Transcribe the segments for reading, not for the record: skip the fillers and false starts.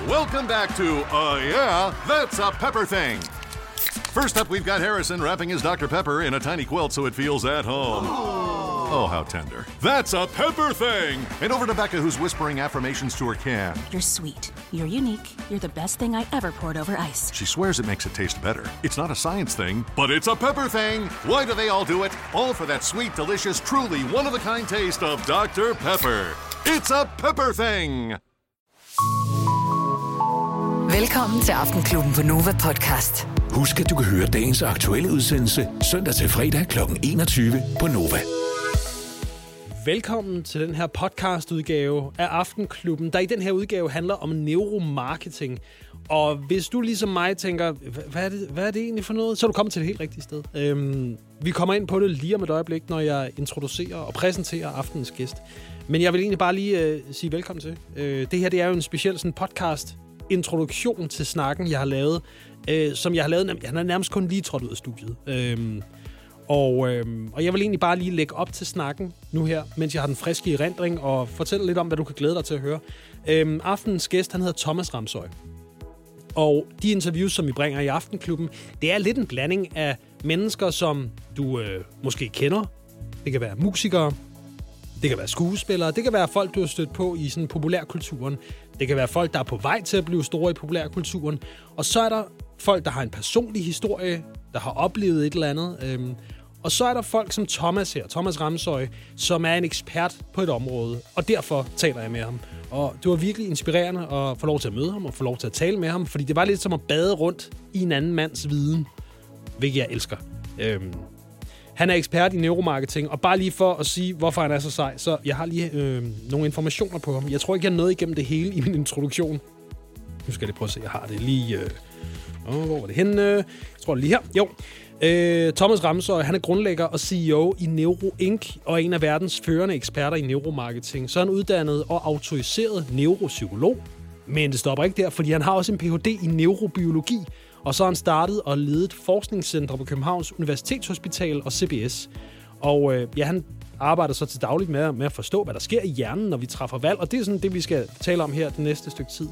Welcome back to, yeah, that's a pepper thing. First up, we've got Harrison wrapping his Dr. Pepper in a tiny quilt so it feels at home. Oh, how tender. That's a pepper thing! And over to Becca, who's whispering affirmations to her can. You're sweet. You're unique. You're the best thing I ever poured over ice. She swears it makes it taste better. It's not a science thing, but it's a pepper thing! Why do they all do it? All for that sweet, delicious, truly one-of-a-kind taste of Dr. Pepper. It's a pepper thing! Velkommen til Aftenklubben på Nova Podcast. Husk, at du kan høre dagens aktuelle udsendelse søndag til fredag kl. 21 på Nova. Velkommen til den her podcastudgave af Aftenklubben, der i den her udgave handler om neuromarketing. Og hvis du ligesom mig tænker, hvad er det egentlig for noget, så er du kommet til det helt rigtige sted. Vi kommer ind på det lige om et øjeblik, når jeg introducerer og præsenterer aftenens gæst. Men jeg vil egentlig bare lige sige velkommen til. Det her det er jo en speciel sådan podcast introduktion til snakken, jeg har lavet, som jeg har lavet, han er nærmest kun lige trådt ud af studiet. Og jeg vil egentlig bare lige lægge op til snakken nu her, mens jeg har den friske i erindring, og fortælle lidt om, hvad du kan glæde dig til at høre. Aftenens gæst, han hedder Thomas Ramsøy. Og de interviews, som vi bringer i Aftenklubben, det er lidt en blanding af mennesker, som du måske kender. Det kan være musikere, det kan være skuespillere, det kan være folk, du har stødt på i sådan populærkulturen. Det kan være folk, der er på vej til at blive store i populærkulturen. Og så er der folk, der har en personlig historie, der har oplevet et eller andet. Og så er der folk som Thomas her, Thomas Ramsøy, som er en ekspert på et område. Og derfor taler jeg med ham. Og det var virkelig inspirerende at få lov til at møde ham og få lov til at tale med ham. Fordi det var lidt som at bade rundt i en anden mands viden, hvilket jeg elsker. Han er ekspert i neuromarketing, og bare lige for at sige, hvorfor han er så sej, så jeg har lige nogle informationer på ham. Jeg tror ikke, jeg nåede igennem det hele i min introduktion. Nu skal jeg lige prøve at se, jeg har det lige... hvor var det henne? Jeg tror, det er lige her. Jo. Thomas Ramsøy, han er grundlægger og CEO i Neuro Inc. og en af verdens førende eksperter i neuromarketing. Så er han uddannet og autoriseret neuropsykolog. Men det stopper ikke der, fordi han har også en Ph.D. i neurobiologi. Og så har han startet og ledet forskningscentre på Københavns Universitetshospital og CBS. Og han arbejder så til dagligt med at forstå, hvad der sker i hjernen, når vi træffer valg. Og det er sådan det, vi skal tale om her det næste stykke tid.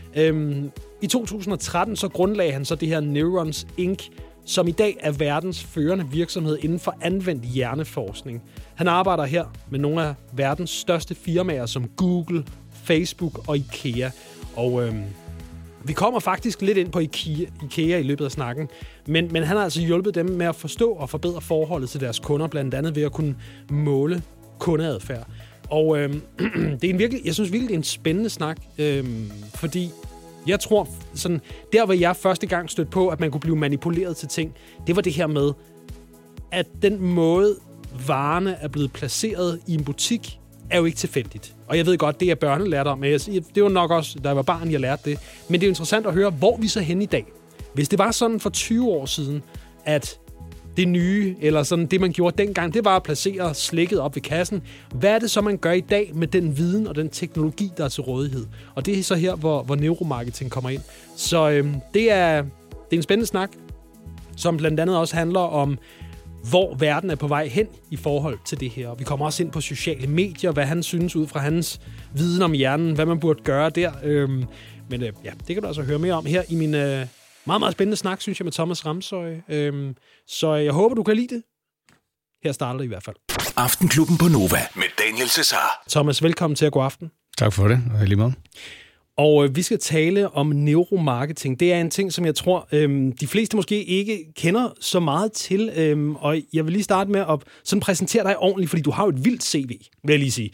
I 2013 så grundlagde han så det her Neurons Inc., som i dag er verdens førende virksomhed inden for anvendt hjerneforskning. Han arbejder her med nogle af verdens største firmaer som Google, Facebook og IKEA. Og vi kommer faktisk lidt ind på IKEA i løbet af snakken, men han har altså hjulpet dem med at forstå og forbedre forholdet til deres kunder, blandt andet ved at kunne måle kundeadfærd. Og det er jeg synes virkelig, det er en spændende snak, fordi jeg tror, sådan, der hvor jeg første gang stødte på, at man kunne blive manipuleret til ting, det var det her med, at den måde, varerne er blevet placeret i en butik, er jo ikke tilfældigt. Og jeg ved godt, det er børnelært om, men det var nok også, da jeg var barn, jeg lærte det. Men det er jo interessant at høre, hvor vi så hen i dag. Hvis det var sådan for 20 år siden, at det nye, eller sådan det, man gjorde dengang, det var at placere slikket op ved kassen. Hvad er det så, man gør i dag med den viden og den teknologi, der er til rådighed? Og det er så her, hvor neuromarketing kommer ind. Så det er en spændende snak, som blandt andet også handler om, hvor verden er på vej hen i forhold til det her. Vi kommer også ind på sociale medier, hvad han synes ud fra hans viden om hjernen, hvad man burde gøre der. Men det kan du altså høre mere om her i min meget, meget spændende snak, synes jeg, med Thomas Ramsøy. Så jeg håber, du kan lide det. Her starter det i hvert fald. Aftenklubben på Nova med Daniel Cesar. Thomas, velkommen til at gå aften. Tak for det, og lige meget. Og vi skal tale om neuromarketing. Det er en ting, som jeg tror, de fleste måske ikke kender så meget til. Og jeg vil lige starte med at sådan præsentere dig ordentligt, fordi du har jo et vildt CV, vil jeg lige sige.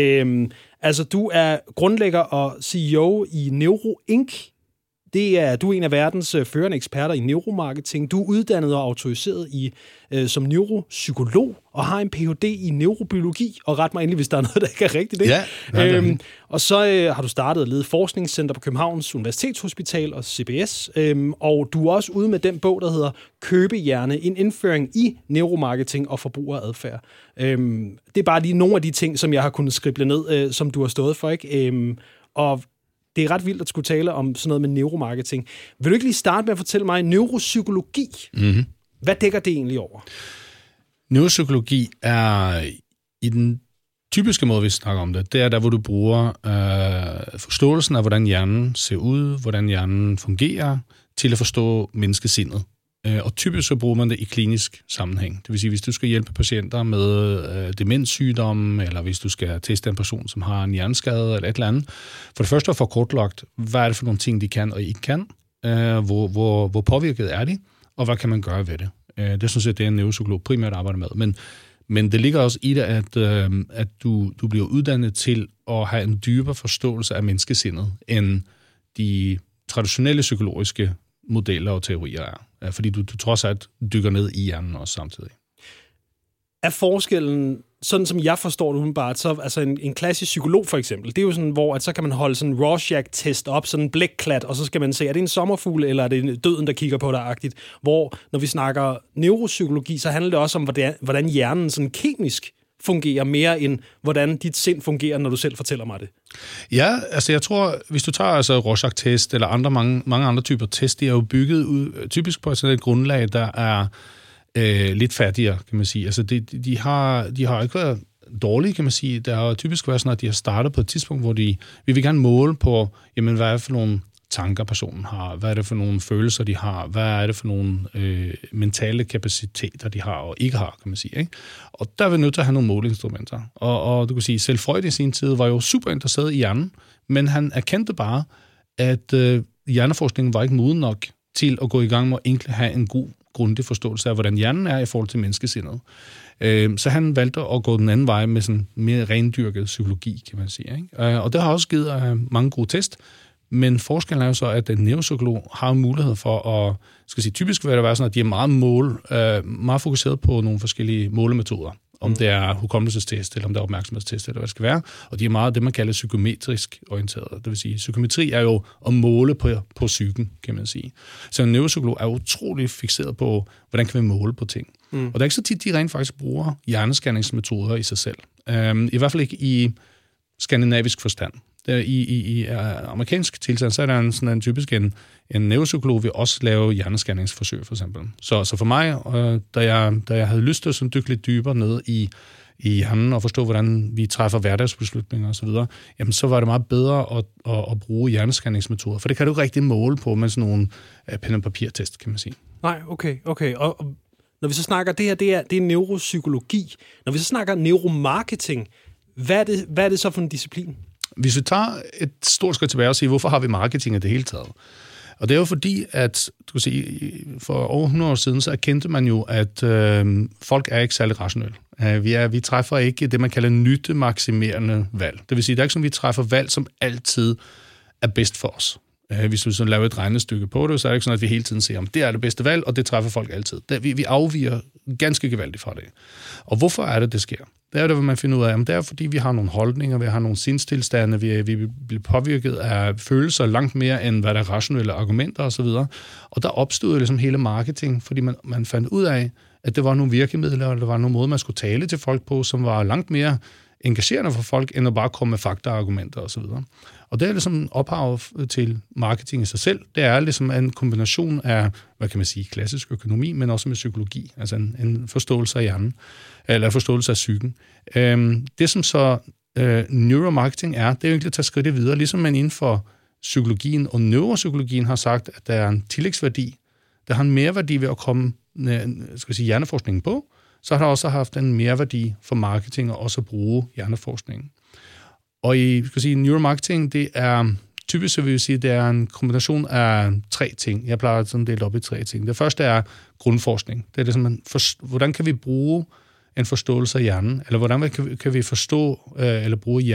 Altså, du er grundlægger og CEO i Neuro Inc. Du er en af verdens førende eksperter i neuromarketing. Du er uddannet og autoriseret som neuropsykolog og har en Ph.D. i neurobiologi. Og ret mig endelig, hvis der er noget, der ikke er rigtigt. Ikke? Ja. Og så har du startet og ledet forskningscenter på Københavns Universitetshospital og CBS. Og du er også ude med den bog, der hedder Købehjerne, en indføring i neuromarketing og forbrugeradfærd. Det er bare lige nogle af de ting, som jeg har kunnet skrible ned, som du har stået for, ikke? Og det er ret vildt at skulle tale om sådan noget med neuromarketing. Vil du ikke lige starte med at fortælle mig neuropsykologi? Mm-hmm. Hvad dækker det egentlig over? Neuropsykologi er i den typiske måde, vi snakker om det er der, hvor du bruger forståelsen af, hvordan hjernen ser ud, hvordan hjernen fungerer, til at forstå menneskesindet. Og typisk så bruger man det i klinisk sammenhæng. Det vil sige, hvis du skal hjælpe patienter med demenssygdomme, eller hvis du skal teste en person, som har en hjerneskade eller et eller andet. For det første at få kortlagt, hvad er det for nogle ting, de kan og ikke kan, hvor påvirket er de, og hvad kan man gøre ved det. Det synes jeg, det er en neuropsykolog primært arbejder med. Men det ligger også i det, at du bliver uddannet til at have en dybere forståelse af menneskesindet, end de traditionelle psykologiske modeller og teorier er. Fordi du trods alt dykker ned i hjernen også samtidig. Er forskellen, sådan som jeg forstår det umiddelbart, så altså en klassisk psykolog for eksempel, det er jo sådan, hvor at så kan man holde sådan en Rorschach-test op, sådan en blækklat, og så skal man se, er det en sommerfugl, eller er det døden, der kigger på dig-agtigt? Hvor, når vi snakker neuropsykologi, så handler det også om, hvordan hjernen sådan kemisk fungerer mere end, hvordan dit sind fungerer, når du selv fortæller mig det. Ja, altså jeg tror, hvis du tager altså Rorschach-test, eller mange andre typer test, de er jo bygget ud, typisk på sådan et grundlag, der er lidt fattigere, kan man sige. Altså de har ikke været dårlige, kan man sige. Der har typisk været sådan, at de har startet på et tidspunkt, hvor vi vil gerne måle på, jamen, hvad er det for nogle tanker, personen har? Hvad er det for nogle følelser, de har? Hvad er det for nogle mentale kapaciteter, de har og ikke har, kan man sige. Ikke? Og der er vi nødt til at have nogle måleinstrumenter. Og du kan sige, selv Freud i sin tid var jo super interesseret i hjernen, men han erkendte bare, at hjerneforskningen var ikke moden nok til at gå i gang med at egentlig have en god grundig forståelse af, hvordan hjernen er i forhold til menneskesindet. Så han valgte at gå den anden vej med sådan mere rendyrket psykologi, kan man sige. Ikke? Og det har også givet mange gode test, men forskellen er jo så, at en neuropsykolog har mulighed for at, typisk vil det være sådan, at de er meget fokuseret på nogle forskellige målemetoder. Om det er hukommelsestest, eller om det er opmærksomhedstest, eller hvad det skal være. Og de er meget det, man kalder psykometrisk orienteret. Det vil sige, psykometri er jo at måle på psyken, kan man sige. Så en neuropsykolog er utrolig fikseret på, hvordan kan vi måle på ting. Og der er ikke så tit, de rent faktisk bruger hjernescanningsmetoder i sig selv. I hvert fald ikke i skandinavisk forstand. I amerikansk tilstand, så er der sådan en typisk en neuropsykolog vil også lave hjernescanningsforsøg, for eksempel. Så for mig, da jeg havde lyst til at dykke lidt dybere ned i hjernen og forstå, hvordan vi træffer hverdagsbeslutninger osv., jamen så var det meget bedre at bruge hjernescanningsmetoder, for det kan du ikke rigtig måle på med sådan nogle pen- og papirtest, kan man sige. Nej, okay. Og når vi så snakker, det her, det er neuropsykologi. Når vi så snakker neuromarketing, hvad er det så for en disciplin? Hvis vi tager et stort skridt tilbage og siger, hvorfor har vi marketing i det hele taget? Og det er jo fordi, at du kan sige, for over 100 år siden, så erkendte man jo, at folk er ikke særlig rationelle. Vi træffer ikke det, man kalder nyttemaksimerende valg. Det vil sige, der er ikke sådan, vi træffer valg, som altid er bedst for os. Hvis vi så laver et regnestykke på det, så er det ikke sådan, at vi hele tiden siger, om det er det bedste valg, og det træffer folk altid. Vi afviger ganske gevaldigt fra det. Og hvorfor er det sker? Det er det, hvad man finder ud af. Jamen, det er, fordi vi har nogle holdninger, vi har nogle sindstilstande, vi bliver påvirket af følelser langt mere, end hvad der er rationelle argumenter osv. Og der opstod ligesom hele marketing, fordi man fandt ud af, at det var nogle virkemidler, og der var nogle måder, man skulle tale til folk på, som var langt mere engagerende for folk, end at bare komme med fakta og argumenter osv. Og det er ligesom ophav til marketing i sig selv. Det er ligesom en kombination af, hvad kan man sige, klassisk økonomi, men også med psykologi, altså en forståelse af hjernen, eller forståelse af psyken. Det som så neuromarketing er, det er jo egentlig at tage skridtet videre, ligesom man inden for psykologien og neuropsykologien har sagt, at der er en tillægsværdi, der har en merværdi ved at komme hjerneforskningen på, så har der også haft en merværdi for marketing og også at bruge hjerneforskningen. Og i neuromarketing, det er typisk, så vil jeg sige, det er en kombination af 3 ting. Jeg plejer sådan delt op i 3 ting. Det første er grundforskning. Det er ligesom, hvordan kan vi bruge en forståelse af hjernen, eller hvordan kan vi forstå eller bruge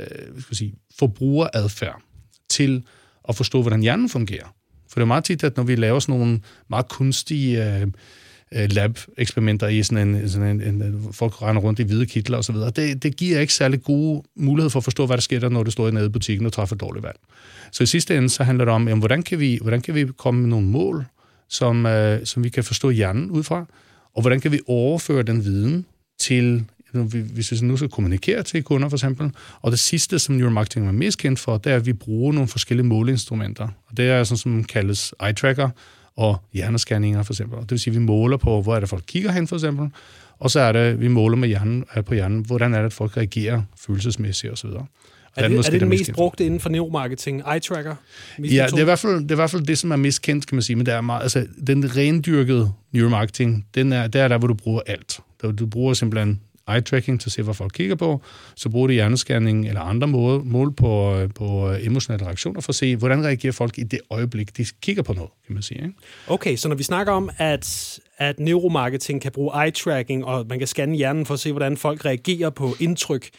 forbrugeradfærd til at forstå, hvordan hjernen fungerer. For det er meget tit, at når vi laver sådan nogle meget kunstige lab-eksperimenter i sådan en folk render rundt i hvide kitler og så videre. Det giver ikke særlig gode mulighed for at forstå, hvad der sker der, når du står nede i butikken og træffer dårligt valg. Så i sidste ende, så handler det om, jamen, hvordan kan vi komme med nogle mål, som vi kan forstå hjernen ud fra, og hvordan kan vi overføre den viden til, hvis vi nu skal kommunikere til kunder for eksempel. Og det sidste, som neuromarketing er mest kendt for, det er, at vi bruger nogle forskellige måleinstrumenter. Og det er sådan, som kaldes eye tracker og hjernescanninger for eksempel. Det vil sige, at vi måler på, hvor er det folk kigger hen for eksempel, Og så er det, vi måler med hjernen, på hjernen, hvordan er det, at folk reagerer følelsesmæssigt osv. Er det det mest brugte inden for neuromarketing? Eye-tracker? Ja, det er i hvert fald det, som er mest kendt, kan man sige. Men det er meget, altså, den rendyrkede neuromarketing, det er der, hvor du bruger alt. Du bruger simpelthen eye-tracking til at se, hvad folk kigger på. Så bruger du hjernescanning eller andre mål på emotionelle reaktioner for at se, hvordan reagerer folk i det øjeblik, de kigger på noget, kan man sige. Ikke? Okay, så når vi snakker om, at neuromarketing kan bruge eye-tracking, og man kan scanne hjernen for at se, hvordan folk reagerer på indtryk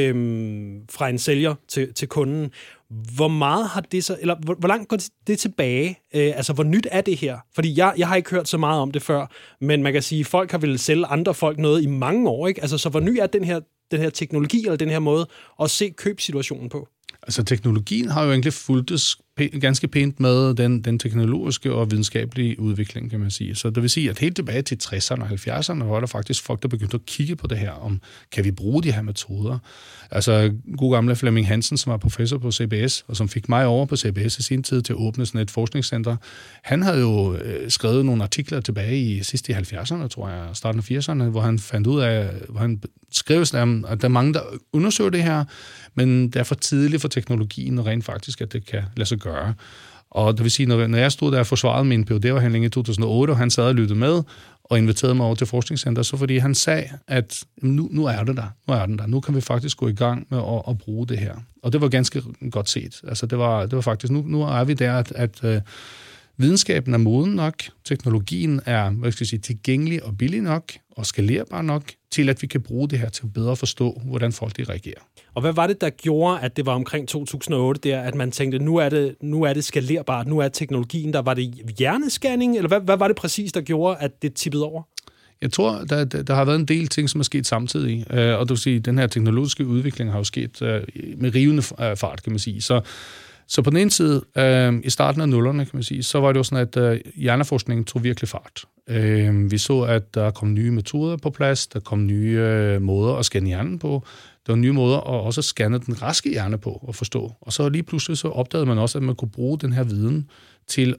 fra en sælger til kunden, hvor meget har det så, eller hvor langt går det tilbage? Altså, hvor nyt er det her? Fordi jeg har ikke hørt så meget om det før, men man kan sige, at folk har vel sælge andre folk noget i mange år, ikke? Altså, så hvor ny er den her teknologi, eller den her måde at se købsituationen på? Altså, teknologien har jo egentlig fulgtes ganske pænt med den teknologiske og videnskabelige udvikling, kan man sige. Så det vil sige, at helt tilbage til 60'erne og 70'erne var der faktisk folk, der begyndte at kigge på det her, om kan vi bruge de her metoder. Altså, god gamle Flemming Hansen, som var professor på CBS, og som fik mig over på CBS i sin tid til at åbne sådan et forskningscenter, han havde jo skrevet nogle artikler tilbage i 70'erne, tror jeg, starten af 80'erne, hvor han fandt ud af, hvor han skrev sådan, at der er mange, der undersøger det her, men det er for tidligt for teknologien, og rent faktisk, at det kan lade sig gøre. Og det vil sige, når jeg stod der og forsvarede min PhD-afhandling i 2008, og han sad og lyttede med, og inviterede mig over til forskningscenter, så fordi han sagde, at nu er det der. Nu kan vi faktisk gå i gang med at bruge det her. Og det var ganske godt set. Altså det var faktisk, nu er vi der, at videnskaben er moden nok, teknologien er tilgængelig og billig nok, og skalerbar nok, til at vi kan bruge det her til at bedre forstå, hvordan folk de reagerer. Og hvad var det, der gjorde, at det var omkring 2008, der, at man tænkte, nu er det skalerbart, nu er teknologien der? Var det hjernescanning, eller hvad var det præcis, der gjorde, at det tippede over? Jeg tror, der har været en del ting, som er sket samtidig, og du vil sige, den her teknologiske udvikling har jo sket med rivende fart, kan man sige. Så på den ene side, i starten af nullerne, kan man sige, så var det jo sådan, at hjerneforskningen tog virkelig fart. Vi så, at der kom nye metoder på plads, der kom nye måder at scanne hjernen på, der var nye måder at også scanne den raske hjerne på og forstå. Og så lige pludselig så opdagede man også, at man kunne bruge den her viden til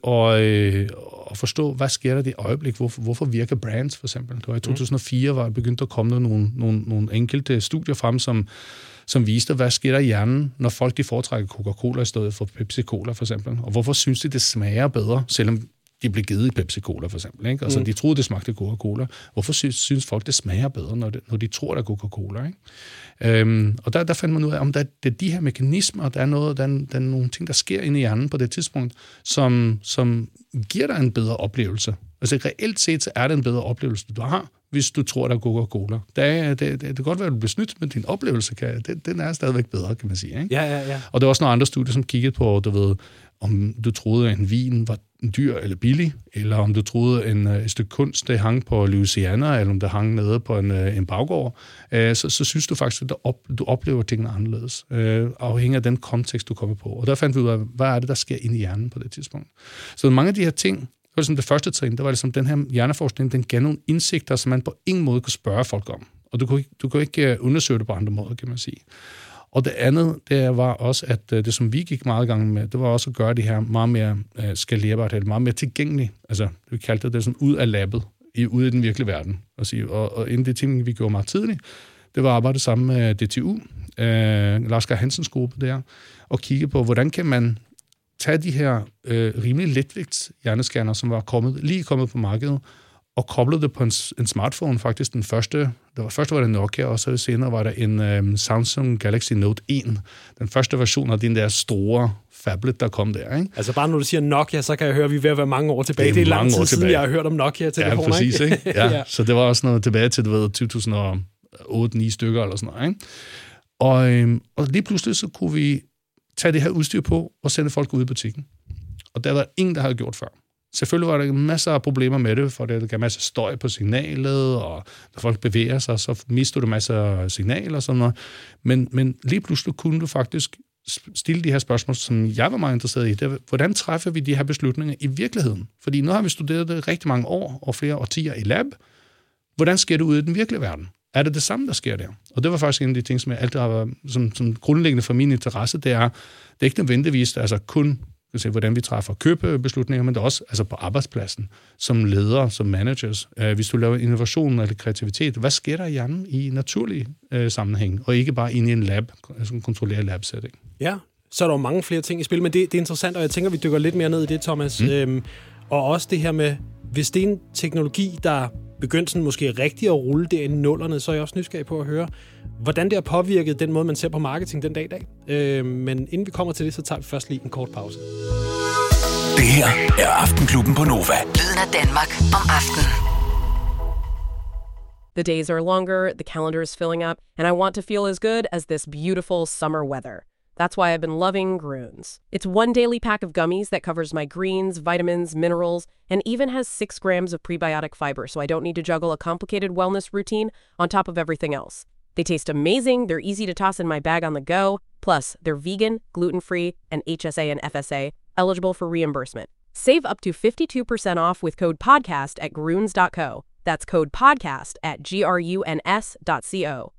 at forstå, hvad sker der i det øjeblik, hvorfor virker brands for eksempel. Det var i 2004, hvor jeg begyndte at komme nogle enkelte studier frem, som viste, hvad sker der i hjernen, når folk de foretrækker Coca-Cola i stedet for Pepsi-Cola for eksempel. Og hvorfor synes de, det smager bedre, selvom de blev givet i Pepsi-Cola for eksempel. Ikke? Altså, de troede, det smagte Coca-Cola. Hvorfor synes folk, det smager bedre, når de tror, det er Coca-Cola? Ikke? Og der fandt man ud af, om der er de her mekanismer, der er nogle ting, der sker inde i hjernen på det tidspunkt, som giver dig en bedre oplevelse. Altså reelt set, så er det en bedre oplevelse, du har, hvis du tror, der er Coca-Cola. Det kan godt være, at du bliver snydt, men din oplevelse, den er stadigvæk bedre, kan man sige. Ikke? Ja. Og der var også nogle andre studier, som kiggede på, om du troede, at en vin var dyr eller billig, eller om du troede, et stykke kunst, det hang på Louisiana, eller om det hang nede på en baggård, så synes du faktisk, at du oplever tingene anderledes, afhængig af den kontekst, du kommer på. Og der fandt vi ud af, hvad er det, der sker inde i hjernen på det tidspunkt. Så mange af de her ting, det var ligesom det første trin, der var ligesom den her hjerneforskning, den gav nogle indsigter, som man på ingen måde kunne spørge folk om. Og du kunne ikke undersøge det på andre måder, kan man sige. Og det andet, det var også, at det, som vi gik meget i gang med, det var også at gøre det her meget mere skalerbart, eller meget mere tilgængeligt. Altså, vi kaldte det sådan ud af labbet, ude i den virkelige verden. Og en af de ting, vi gjorde meget tidligt, det var at arbejde sammen med DTU, Lars Geir Hansens gruppe der, og kigge på, hvordan kan man tage de her rimelig letvægts hjernescanner, som var lige kommet på markedet, og koblede det på en smartphone, faktisk den første. Først var det Nokia, og så senere var der en Samsung Galaxy Note 1. Den første version af den der store phablet, der kom der. Ikke? Altså bare når du siger Nokia, så kan jeg høre, at vi er ved at være mange år tilbage. Det er lang tid siden, jeg har hørt om Nokia-telefoner. Ja, præcis. Ikke? Ja. Så det var også noget tilbage til 2008-9 stykker eller sådan noget. Ikke? Og lige pludselig så kunne vi tage det her udstyr på og sende folk ud i butikken. Og der var ingen, der havde gjort før. Selvfølgelig var der masser af problemer med det, for det gav masser af støj på signalet, og når folk bevæger sig, så mister du masser af signaler og sådan noget. Men lige pludselig kunne du faktisk stille de her spørgsmål, som jeg var meget interesseret i. Det er, hvordan træffer vi de her beslutninger i virkeligheden? Fordi nu har vi studeret det rigtig mange år, og flere årtier i lab. Hvordan sker det ude i den virkelige verden? Er det samme, der sker der? Og det var faktisk en af de ting, som jeg altid har været som grundlæggende for min interesse, det er ikke nødvendigvis kun hvordan vi træffer købebeslutninger, men det er også altså på arbejdspladsen, som ledere, som managers. Hvis du laver innovation eller kreativitet, hvad sker der i hjernen i naturlig sammenhæng, og ikke bare inde i en lab, altså en kontrolleret lab-setting? Ja, så er der jo mange flere ting i spil, men det er interessant, og jeg tænker, vi dykker lidt mere ned i det, Thomas. Og også det her med, hvis det er en teknologi, der begyndte sådan måske rigtigt at rulle der i nullerne, så er jeg også nysgerrig på at høre, hvordan det har påvirket den måde, man ser på marketing den dag i dag. Men inden vi kommer til det, så tager vi først lige en kort pause. Det her er Aftenklubben på Nova. Lyden af Danmark om aftenen. The days are longer, the calendar is filling up, and I want to feel as good as this beautiful summer weather. That's why I've been loving Grüns. It's one daily pack of gummies that covers my greens, vitamins, minerals, and even has 6 grams of prebiotic fiber, so I don't need to juggle a complicated wellness routine on top of everything else. They taste amazing, they're easy to toss in my bag on the go, plus they're vegan, gluten-free, and HSA and FSA, eligible for reimbursement. Save up to 52% off with code PODCAST at Grüns.co. That's code PODCAST at GRUNS.co.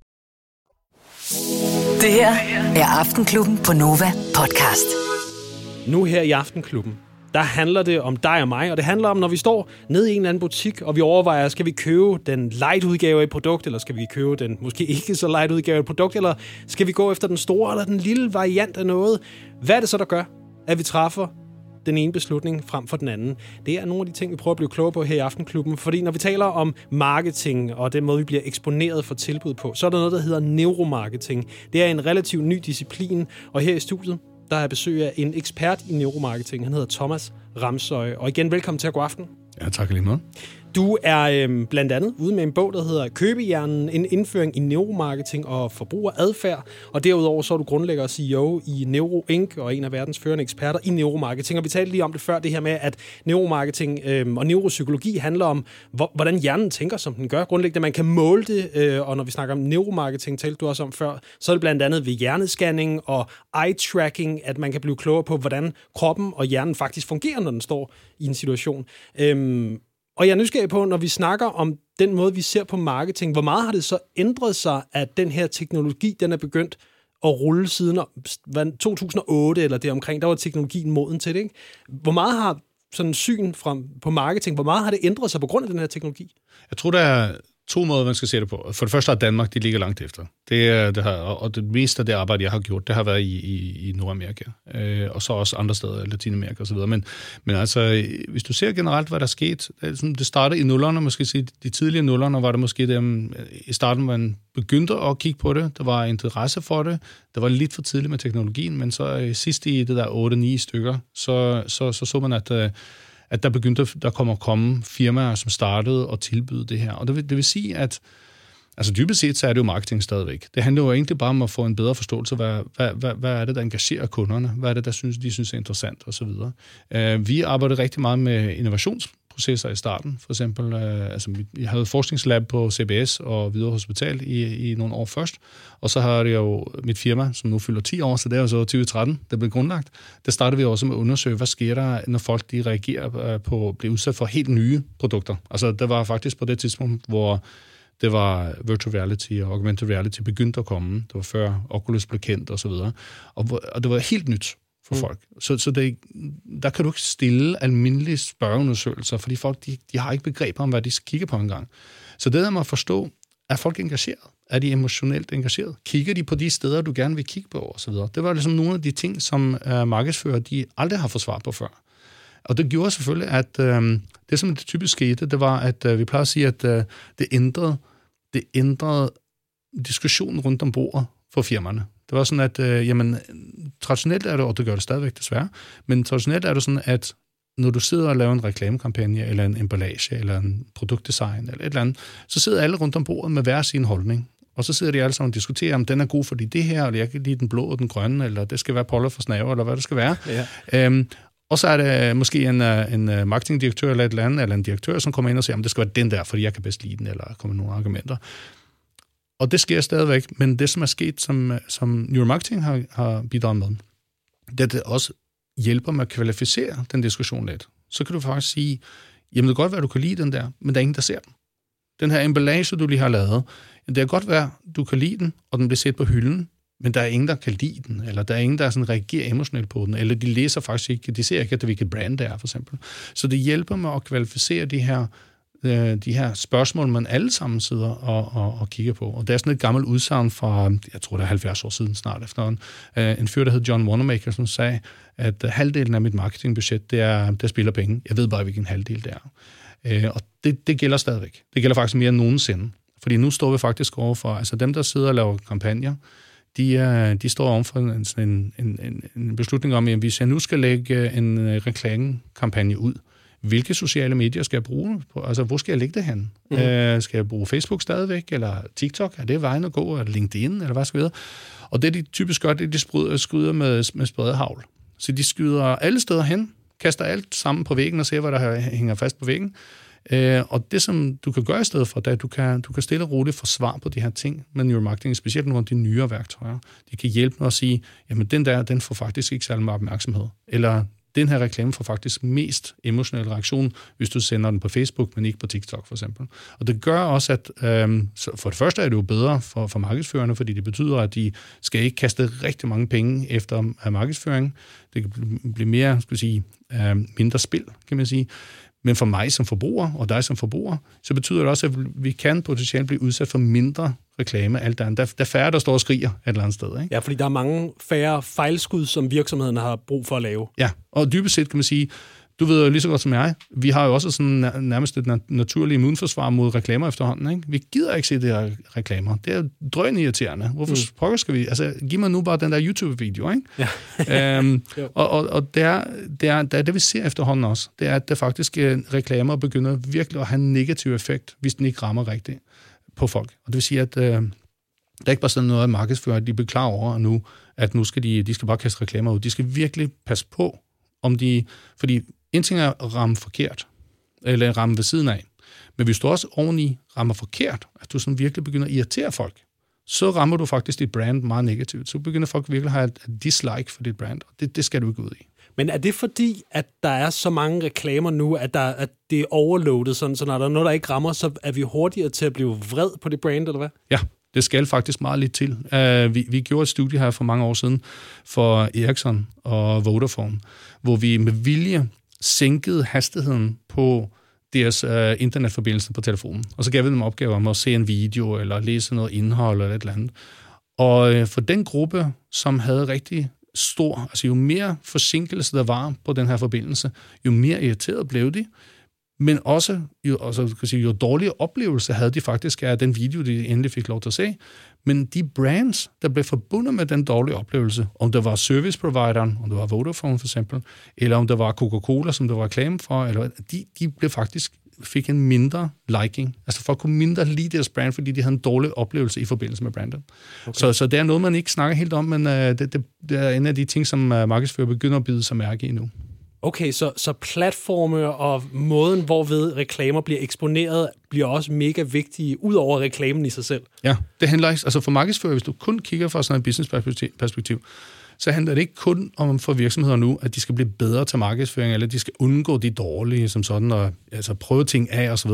Det her er Aftenklubben på Nova podcast. Nu her i Aftenklubben, der handler det om dig og mig, og det handler om, når vi står nede i en eller anden butik, og vi overvejer, skal vi købe den light udgave af et produkt, eller skal vi købe den måske ikke så light udgave af et produkt, eller skal vi gå efter den store eller den lille variant af noget? Hvad er det så, der gør, at vi træffer den ene beslutning frem for den anden? Det er nogle af de ting, vi prøver at blive kloge på her i Aftenklubben, fordi når vi taler om marketing og den måde, vi bliver eksponeret for tilbud på, så er der noget, der hedder neuromarketing. Det er en relativt ny disciplin, og her i studiet, der er besøg af en ekspert i neuromarketing. Han hedder Thomas Ramsøy. Og igen, velkommen til at gå aften. Ja, tak lige meget. Du er blandt andet ude med en bog, der hedder Købehjernen, en indføring i neuromarketing og forbrugeradfærd. Og derudover så er du grundlægger og CEO i Neuro Inc. og en af verdens førende eksperter i neuromarketing. Og vi talte lige om det før, det her med, at neuromarketing og neuropsykologi handler om, hvordan hjernen tænker, som den gør. Grundlæggende, man kan måle det, og når vi snakker om neuromarketing, talte du også om før, så er det blandt andet ved hjernescanning og eye-tracking, at man kan blive klogere på, hvordan kroppen og hjernen faktisk fungerer, når den står i en situation. Og jeg er nysgerrig på, når vi snakker om den måde, vi ser på marketing, hvor meget har det så ændret sig, at den her teknologi, den er begyndt at rulle siden 2008 eller deromkring, der var teknologien moden til det, ikke? Hvor meget har sådan syn på marketing, hvor meget har det ændret sig på grund af den her teknologi? Jeg tror, der er 2 måder, man skal se det på. For det første er Danmark, de ligger langt efter. Og det meste af det arbejde, jeg har gjort, det har været i Nordamerika. Og så også andre steder, Latinamerika osv. Men altså, hvis du ser generelt, hvad der er sket, det startede i nullerne, måske sige, de tidlige nullerne, var det måske dem, i starten, man begyndte at kigge på det. Der var interesse for det. Det var lidt for tidligt med teknologien, men så sidst i det der 8-9 stykker, så man, at der komme firmaer, som startede og tilbyde det her. Og det vil sige, at altså dybest set, så er det jo marketing stadigvæk. Det handler jo egentlig bare om at få en bedre forståelse, hvad er det, der engagerer kunderne? Hvad er det, de synes er interessant, og så videre. Vi arbejder rigtig meget med innovationsprocesser i starten. For eksempel, jeg havde et forskningslab på CBS og Hvidovre Hospital i nogle år først. Og så har det jo mit firma, som nu fylder 10 år, så det er jo så 2013, det blev grundlagt. Der startede vi også med at undersøge, hvad sker der, når folk de reagerer på at blive udsat for helt nye produkter. Altså, det var faktisk på det tidspunkt, hvor det var virtual reality og augmented reality begyndte at komme. Det var før Oculus blev kendt og så videre. Og det var helt nyt for folk. Så der kan du ikke stille almindelige spørgeundersøgelser, fordi folk de har ikke begreb om, hvad de kigger på engang. Så det der med at forstå, er folk engageret? Er de emotionelt engageret? Kigger de på de steder, du gerne vil kigge på og så videre? Det var ligesom nogle af de ting, som markedsfører, de aldrig har fået svar på før. Og det gjorde selvfølgelig, at det som det typisk skete, det var, at vi plejer at sige, at det ændrede diskussionen rundt om bordet for firmaerne. Det var sådan, at traditionelt er det, og det gør det stadigvæk desværre, men traditionelt er det sådan, at når du sidder og laver en reklamekampagne, eller en emballage, eller en produktdesign, eller et eller andet, så sidder alle rundt om bordet med hver sin holdning. Og så sidder de alle sammen og diskuterer, om den er god, fordi det her, eller jeg kan lide den blå og den grønne, eller det skal være poller for snave, eller hvad det skal være. Ja. Og så er det måske en marketingdirektør eller et eller andet, eller en direktør, som kommer ind og siger, om det skal være den der, fordi jeg kan bedst lide den, eller kommer nogle argumenter. Og det sker stadigvæk, men det, som er sket, som neuromarketing har bidraget med, det også hjælper med at kvalificere den diskussion lidt. Så kan du faktisk sige, jamen det kan godt være, at du kan lide den der, men der er ingen, der ser den. Den her emballage, du lige har lavet, det kan godt være, at du kan lide den, og den bliver set på hylden, men der er ingen, der kan lide den, eller der er ingen, der sådan reagerer emotionelt på den, eller de læser faktisk ikke, de ser ikke, at det hvilket brand det er, for eksempel. Så det hjælper med at kvalificere de her spørgsmål, man alle sammen sidder og kigger på. Og der er sådan et gammelt udsagn fra, jeg tror det er 70 år siden snart efterhånden, en fyr, der hed John Wanamaker, som sagde, at halvdelen af mit marketingbudget, der spiller penge. Jeg ved bare, hvilken halvdel det er. Og det gælder stadigvæk. Det gælder faktisk mere end nogensinde. Fordi nu står vi faktisk overfor, altså dem, der sidder og laver kampagner, de står overfor en beslutning om, at hvis jeg nu skal lægge en reklamekampagne ud, hvilke sociale medier skal jeg bruge? Altså, hvor skal jeg lægge det hen? Skal jeg bruge Facebook stadigvæk, eller TikTok? Er det vejen at gå? Er det LinkedIn, eller hvad skal vi vide? Og det, de typisk gør, det er, de skyder med spredehagl. Så de skyder alle steder hen, kaster alt sammen på væggen og ser, hvad der hænger fast på væggen. Og det, som du kan gøre i stedet for, det er, at du kan stille og roligt få svar på de her ting med neuromarketing, specielt nogle af de nyere værktøjer. De kan hjælpe med at sige, jamen den får faktisk ikke særlig meget opmærksomhed. Eller den her reklame får faktisk mest emotionel reaktion, hvis du sender den på Facebook, men ikke på TikTok for eksempel. Og det gør også, at for det første er det jo bedre for markedsførerne, fordi det betyder, at de skal ikke kaste rigtig mange penge efter markedsføring. Det kan blive mere, mindre spil, kan man sige. Men for mig som forbruger, og dig som forbruger, så betyder det også, at vi kan potentielt blive udsat for mindre reklame. Alt der er færre, der står og skriger et eller andet sted. Ikke? Ja, fordi der er mange færre fejlskud, som virksomhederne har brug for at lave. Ja, og dybest set kan man sige, du ved jo lige så godt som jeg, vi har jo også sådan nærmest et naturligt immunforsvar mod reklamer efterhånden. Ikke? Vi gider ikke se de her reklamer. Det er drønirriterende. Hvorfor pokker skal vi? Altså, giv mig nu bare den der YouTube-video, ikke? Ja. Og det er det, vi ser efterhånden også. Det er, at der faktisk reklamer begynder virkelig at have en negativ effekt, hvis den ikke rammer rigtigt på folk. Og det vil sige, at der er ikke bare sådan noget af markedsfører, de bliver klar over nu, at nu skal de skal bare kaste reklamer ud. De skal virkelig passe på, fordi en ting er at ramme forkert, eller ramme ved siden af. Men hvis du også oveni rammer forkert, at du sådan virkelig begynder at irritere folk, så rammer du faktisk dit brand meget negativt. Så begynder folk virkelig at have et dislike for dit brand, og det skal du ikke ud i. Men er det fordi, at der er så mange reklamer nu, at det er overloadet, så når der er noget, der ikke rammer, så er vi hurtigere til at blive vred på det brand, eller hvad? Ja. Det skal faktisk meget lidt til. Vi gjorde et studie her for mange år siden for Ericsson og Vodafone, hvor vi med vilje sænkede hastigheden på deres internetforbindelse på telefonen. Og så gav vi dem opgaver om at se en video eller læse noget indhold eller et eller andet. Og for den gruppe, som havde rigtig stor, altså jo mere forsinkelse der var på den her forbindelse, jo mere irriteret blev de. Men også jo dårligere oplevelse havde de faktisk af den video, de endelig fik lov til at se. Men de brands, der blev forbundet med den dårlige oplevelse, om det var service provideren, om det var Vodafone for eksempel, eller om det var Coca-Cola, som der var reklame for, eller de blev faktisk fik en mindre liking. Altså folk kunne mindre lide deres brand, fordi de havde en dårlig oplevelse i forbindelse med brandet. Okay. Så det er noget, man ikke snakker helt om, men det er en af de ting, som markedsfører begynder at bide sig mærke i nu. Okay, så platforme og måden, hvorved reklamer bliver eksponeret, bliver også mega vigtige, ud over reklamen i sig selv. Ja, det handler ikke, altså for markedsfører, hvis du kun kigger fra sådan et business-perspektiv, så handler det ikke kun om for virksomheder nu, at de skal blive bedre til markedsføring, eller de skal undgå de dårlige, som sådan, og altså prøve ting af osv.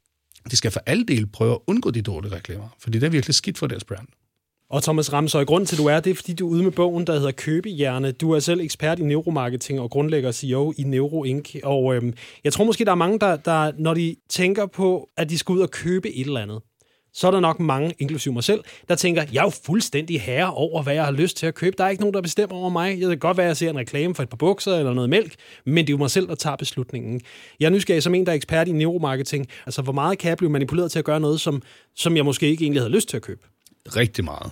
De skal for alle del prøve at undgå de dårlige reklamer, fordi det er virkelig skidt for deres brand. Og Thomas Ramsøj, grunden til, at du er, det er, fordi du er ude med bogen, der hedder Købehjerne. Du er selv ekspert i neuromarketing og grundlægger og CEO i Neuro Inc. Og jeg tror måske, der er mange, der når de tænker på, at de skal ud og købe et eller andet, så er der nok mange, inklusive mig selv, der tænker, jeg er jo fuldstændig herre over, hvad jeg har lyst til at købe. Der er ikke nogen, der bestemmer over mig. Jeg kan godt være, at jeg ser en reklame for et par bukser eller noget mælk, men det er jo mig selv, der tager beslutningen. Jeg er nysgerrig som en, der er ekspert i neuromarketing. Altså, hvor meget kan jeg blive manipuleret til at gøre noget, som jeg måske ikke egentlig havde lyst til at købe? Rigtig meget.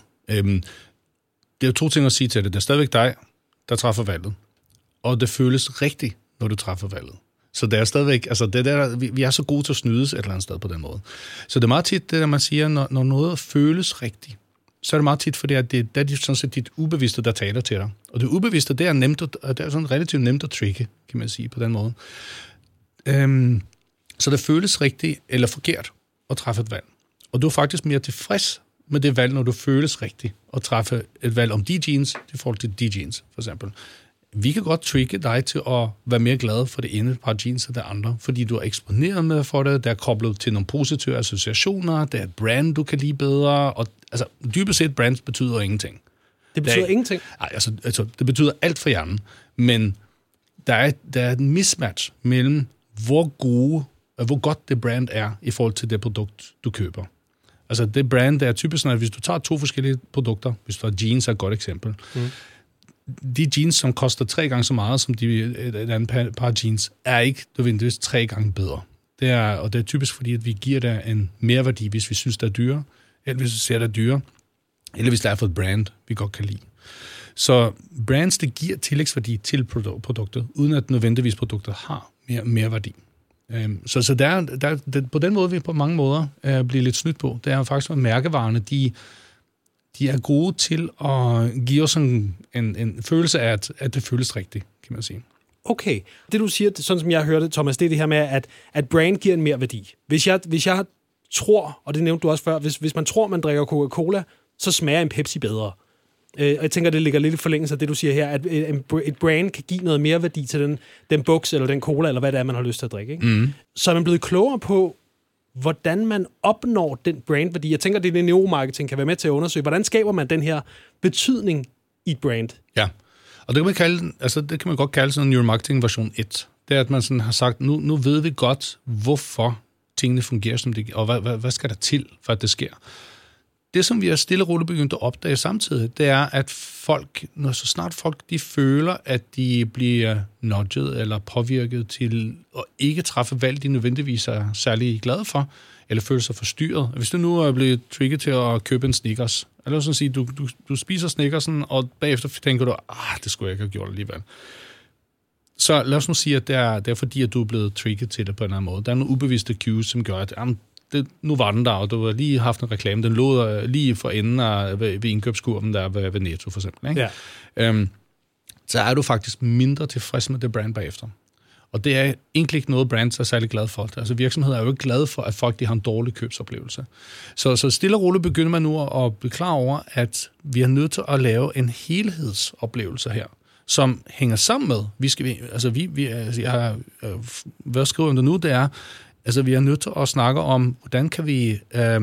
Det er jo to ting at sige til det. Det er stadigvæk dig, der træffer valget. Og det føles rigtigt, når du træffer valget. Så det er stadigvæk, altså det der, vi er så gode til at snydes et eller andet sted på den måde. Så det er meget tit det, der man siger, når noget føles rigtigt, så er det meget tit, fordi at det er sådan set dit ubevidste, der taler til dig. Og det ubevidste, det er sådan relativt nemt at tricke, kan man sige på den måde. Så det føles rigtigt eller forkert at træffe et valg. Og du er faktisk mere tilfreds med det valg, når du føles rigtigt at træffe et valg om de jeans i forhold til de jeans, for eksempel. Vi kan godt trigge dig til at være mere glad for det ene par jeans og det andre, fordi du er eksponeret med for det, der er koblet til nogle positive associationer, der er et brand, du kan lide bedre, og altså dybest set brands betyder ingenting. Det betyder ingenting? Nej, altså, det betyder alt for hjernen. Men der er en mismatch mellem, hvor godt det brand er i forhold til det produkt, du køber. Altså, det brand, der er typisk sådan, at hvis du tager 2 forskellige produkter, hvis du har jeans, er et godt eksempel. De jeans, som koster 3 gange så meget som et andet par jeans, er ikke nødvendigvis 3 gange bedre. Det er typisk fordi, at vi giver dig en merværdi, hvis vi synes, det er dyre, eller hvis vi ser, det er dyre, eller hvis det er for et brand, vi godt kan lide. Så brands, det giver tillægsværdi til produktet, uden at nødvendigvis produktet har mere værdi. Så der, på den måde, vi på mange måder bliver lidt snydt på, det er faktisk, at mærkevarerne, de er gode til at give os en følelse af, at det føles rigtigt, kan man sige. Okay. Det du siger, sådan som jeg hørte, Thomas, det er det her med, at brand giver en mere værdi. Hvis jeg tror, og det nævnte du også før, hvis man tror, man drikker Coca-Cola, så smager en Pepsi bedre. Og jeg tænker, det ligger lidt i forlængelse af det, du siger her, at et brand kan give noget mere værdi til den buks, eller den cola, eller hvad det er, man har lyst til at drikke. Ikke? Mm. Så er man blevet klogere på, hvordan man opnår den brandværdi. Jeg tænker, det neuromarketing kan være med til at undersøge. Hvordan skaber man den her betydning i et brand? Ja, og det kan man godt kalde sådan en neuromarketing version 1. Det er, at man sådan har sagt, nu ved vi godt, hvorfor tingene fungerer, som det, og hvad skal der til, for at det sker. Det, som vi er stille og roligt begyndt at opdage samtidig, det er, at så snart folk de føler, at de bliver nudget eller påvirket til at ikke træffe valg, de nødvendigvis er særlig glade for, eller føler sig forstyrret. Hvis du nu er blevet trigget til at købe en Snickers, eller sådan at sige, du spiser Snickersen, og bagefter tænker du, det skulle jeg ikke have gjort alligevel. Så lad os nu sige, at det er fordi, at du er blevet trigget til det på en eller anden måde. Der er nogle ubevidste cues, som gør, at nu var den der, og du har lige haft en reklame. Den lå lige for enden af ved indkøbskurven der ved Netto, for eksempel. Ikke? Ja. Så er du faktisk mindre tilfreds med det brand bagefter. Og det er egentlig ikke noget, brands er særlig glad for. Altså virksomheder er jo ikke glade for, at folk de har en dårlig købsoplevelse. Så stille og roligt begynder man nu at blive klar over, at vi er nødt til at lave en helhedsoplevelse her, som hænger sammen med. Hvad skriver jeg nu, det er, altså, vi er nødt til at snakke om, hvordan kan vi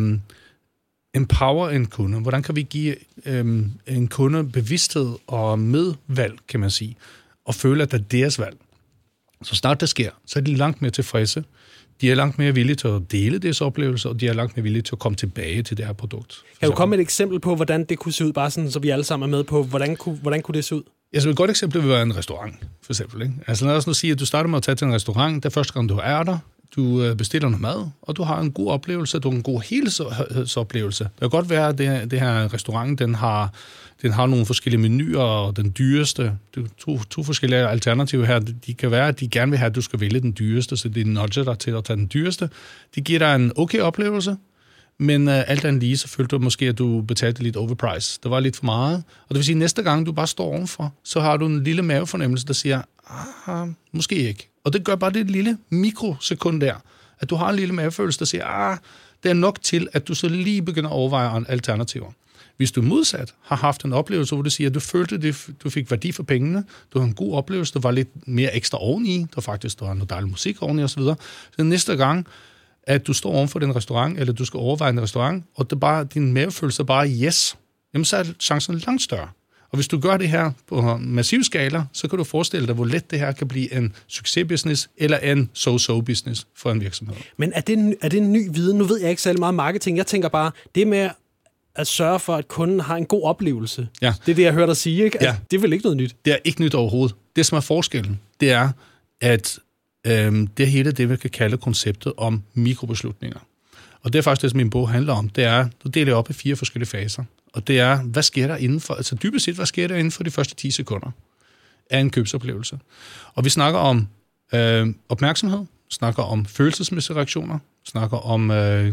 empower en kunde? Hvordan kan vi give en kunde bevidsthed og medvalg, kan man sige, og føle, at det er deres valg? Så snart det sker, så er de langt mere tilfredse. De er langt mere villige til at dele deres oplevelser, og de er langt mere villige til at komme tilbage til det her produkt. Kan du komme med et eksempel på, hvordan det kunne se ud, bare sådan, så vi alle sammen er med på, hvordan kunne det se ud? Ja, så et godt eksempel vil være en restaurant, for eksempel. Ikke? Altså lad os nu sige, at du starter med at tage til en restaurant, det er første gang, du er der, du bestiller noget mad, og du har en god oplevelse, du har en god helhedsoplevelse. Det kan godt være, at det her restaurant, den har nogle forskellige menuer, og den dyreste, to forskellige alternativer her, de kan være, at de gerne vil have, at du skal vælge den dyreste, så de nudger dig til at tage den dyreste. De giver dig en okay oplevelse, men alt andet lige, så følte du måske, at du betalte lidt overprice. Det var lidt for meget, og det vil sige, at næste gang, du bare står ovenfor, så har du en lille mavefornemmelse, der siger, måske ikke. Og det gør bare det lille mikrosekund der, at du har en lille mavefølelse, der siger, det er nok til, at du så lige begynder at overveje alternativer. Hvis du modsat har haft en oplevelse, hvor du siger, at du følte, at du fik værdi for pengene, du har en god oplevelse, der var lidt mere ekstra oveni, der var noget dejlig musik oveni osv., så næste gang, at du står oven for den restaurant, eller du skal overveje en restaurant, og det bare, din mavefølelse er bare yes, jamen så er chancen langt større. Og hvis du gør det her på massiv skala, så kan du forestille dig, hvor let det her kan blive en succesbusiness eller en so-so-business for en virksomhed. Men er det en ny viden? Nu ved jeg ikke særlig meget marketing. Jeg tænker bare, det med at sørge for, at kunden har en god oplevelse. Ja. Det er det, jeg hørte dig sige, ikke? Altså, det er vel ikke noget nyt? Det er ikke nyt overhovedet. Det, som er forskellen, det er, at det hele det, vi kan kalde konceptet om mikrobeslutninger. Og det er faktisk det, som min bog handler om. Det er, du deler op i 4 forskellige faser. Og det er, hvad sker der inden for, altså dybest set, hvad sker der inden for de første 10 sekunder af en købsoplevelse. Og vi snakker om opmærksomhed, snakker om følelsesmæssige reaktioner, snakker om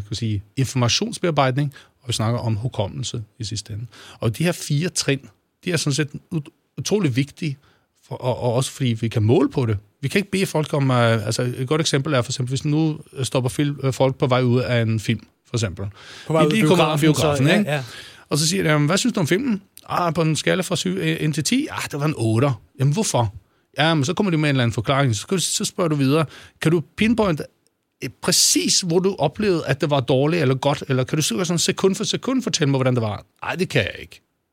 informationsbearbejdning, og vi snakker om hukommelse i sidste ende. Og de her 4 trin, de er sådan set utrolig vigtige, og også fordi vi kan måle på det. Vi kan ikke bede folk om, et godt eksempel er for eksempel, hvis nu stopper folk på vej ud af en film, for eksempel. På vej ud af biografen, ikke? Ja. Og så siger de, hvad synes du om filmen? På en skala fra 7 ind til 10? Det var en 8. Jamen, hvorfor? Men så kommer de med en eller anden forklaring. Så spørger du videre. Kan du pinpointe præcis, hvor du oplevede, at det var dårligt eller godt? Eller kan du sådan sekund for sekund fortælle mig, hvordan det var? Nej, det kan jeg ikke.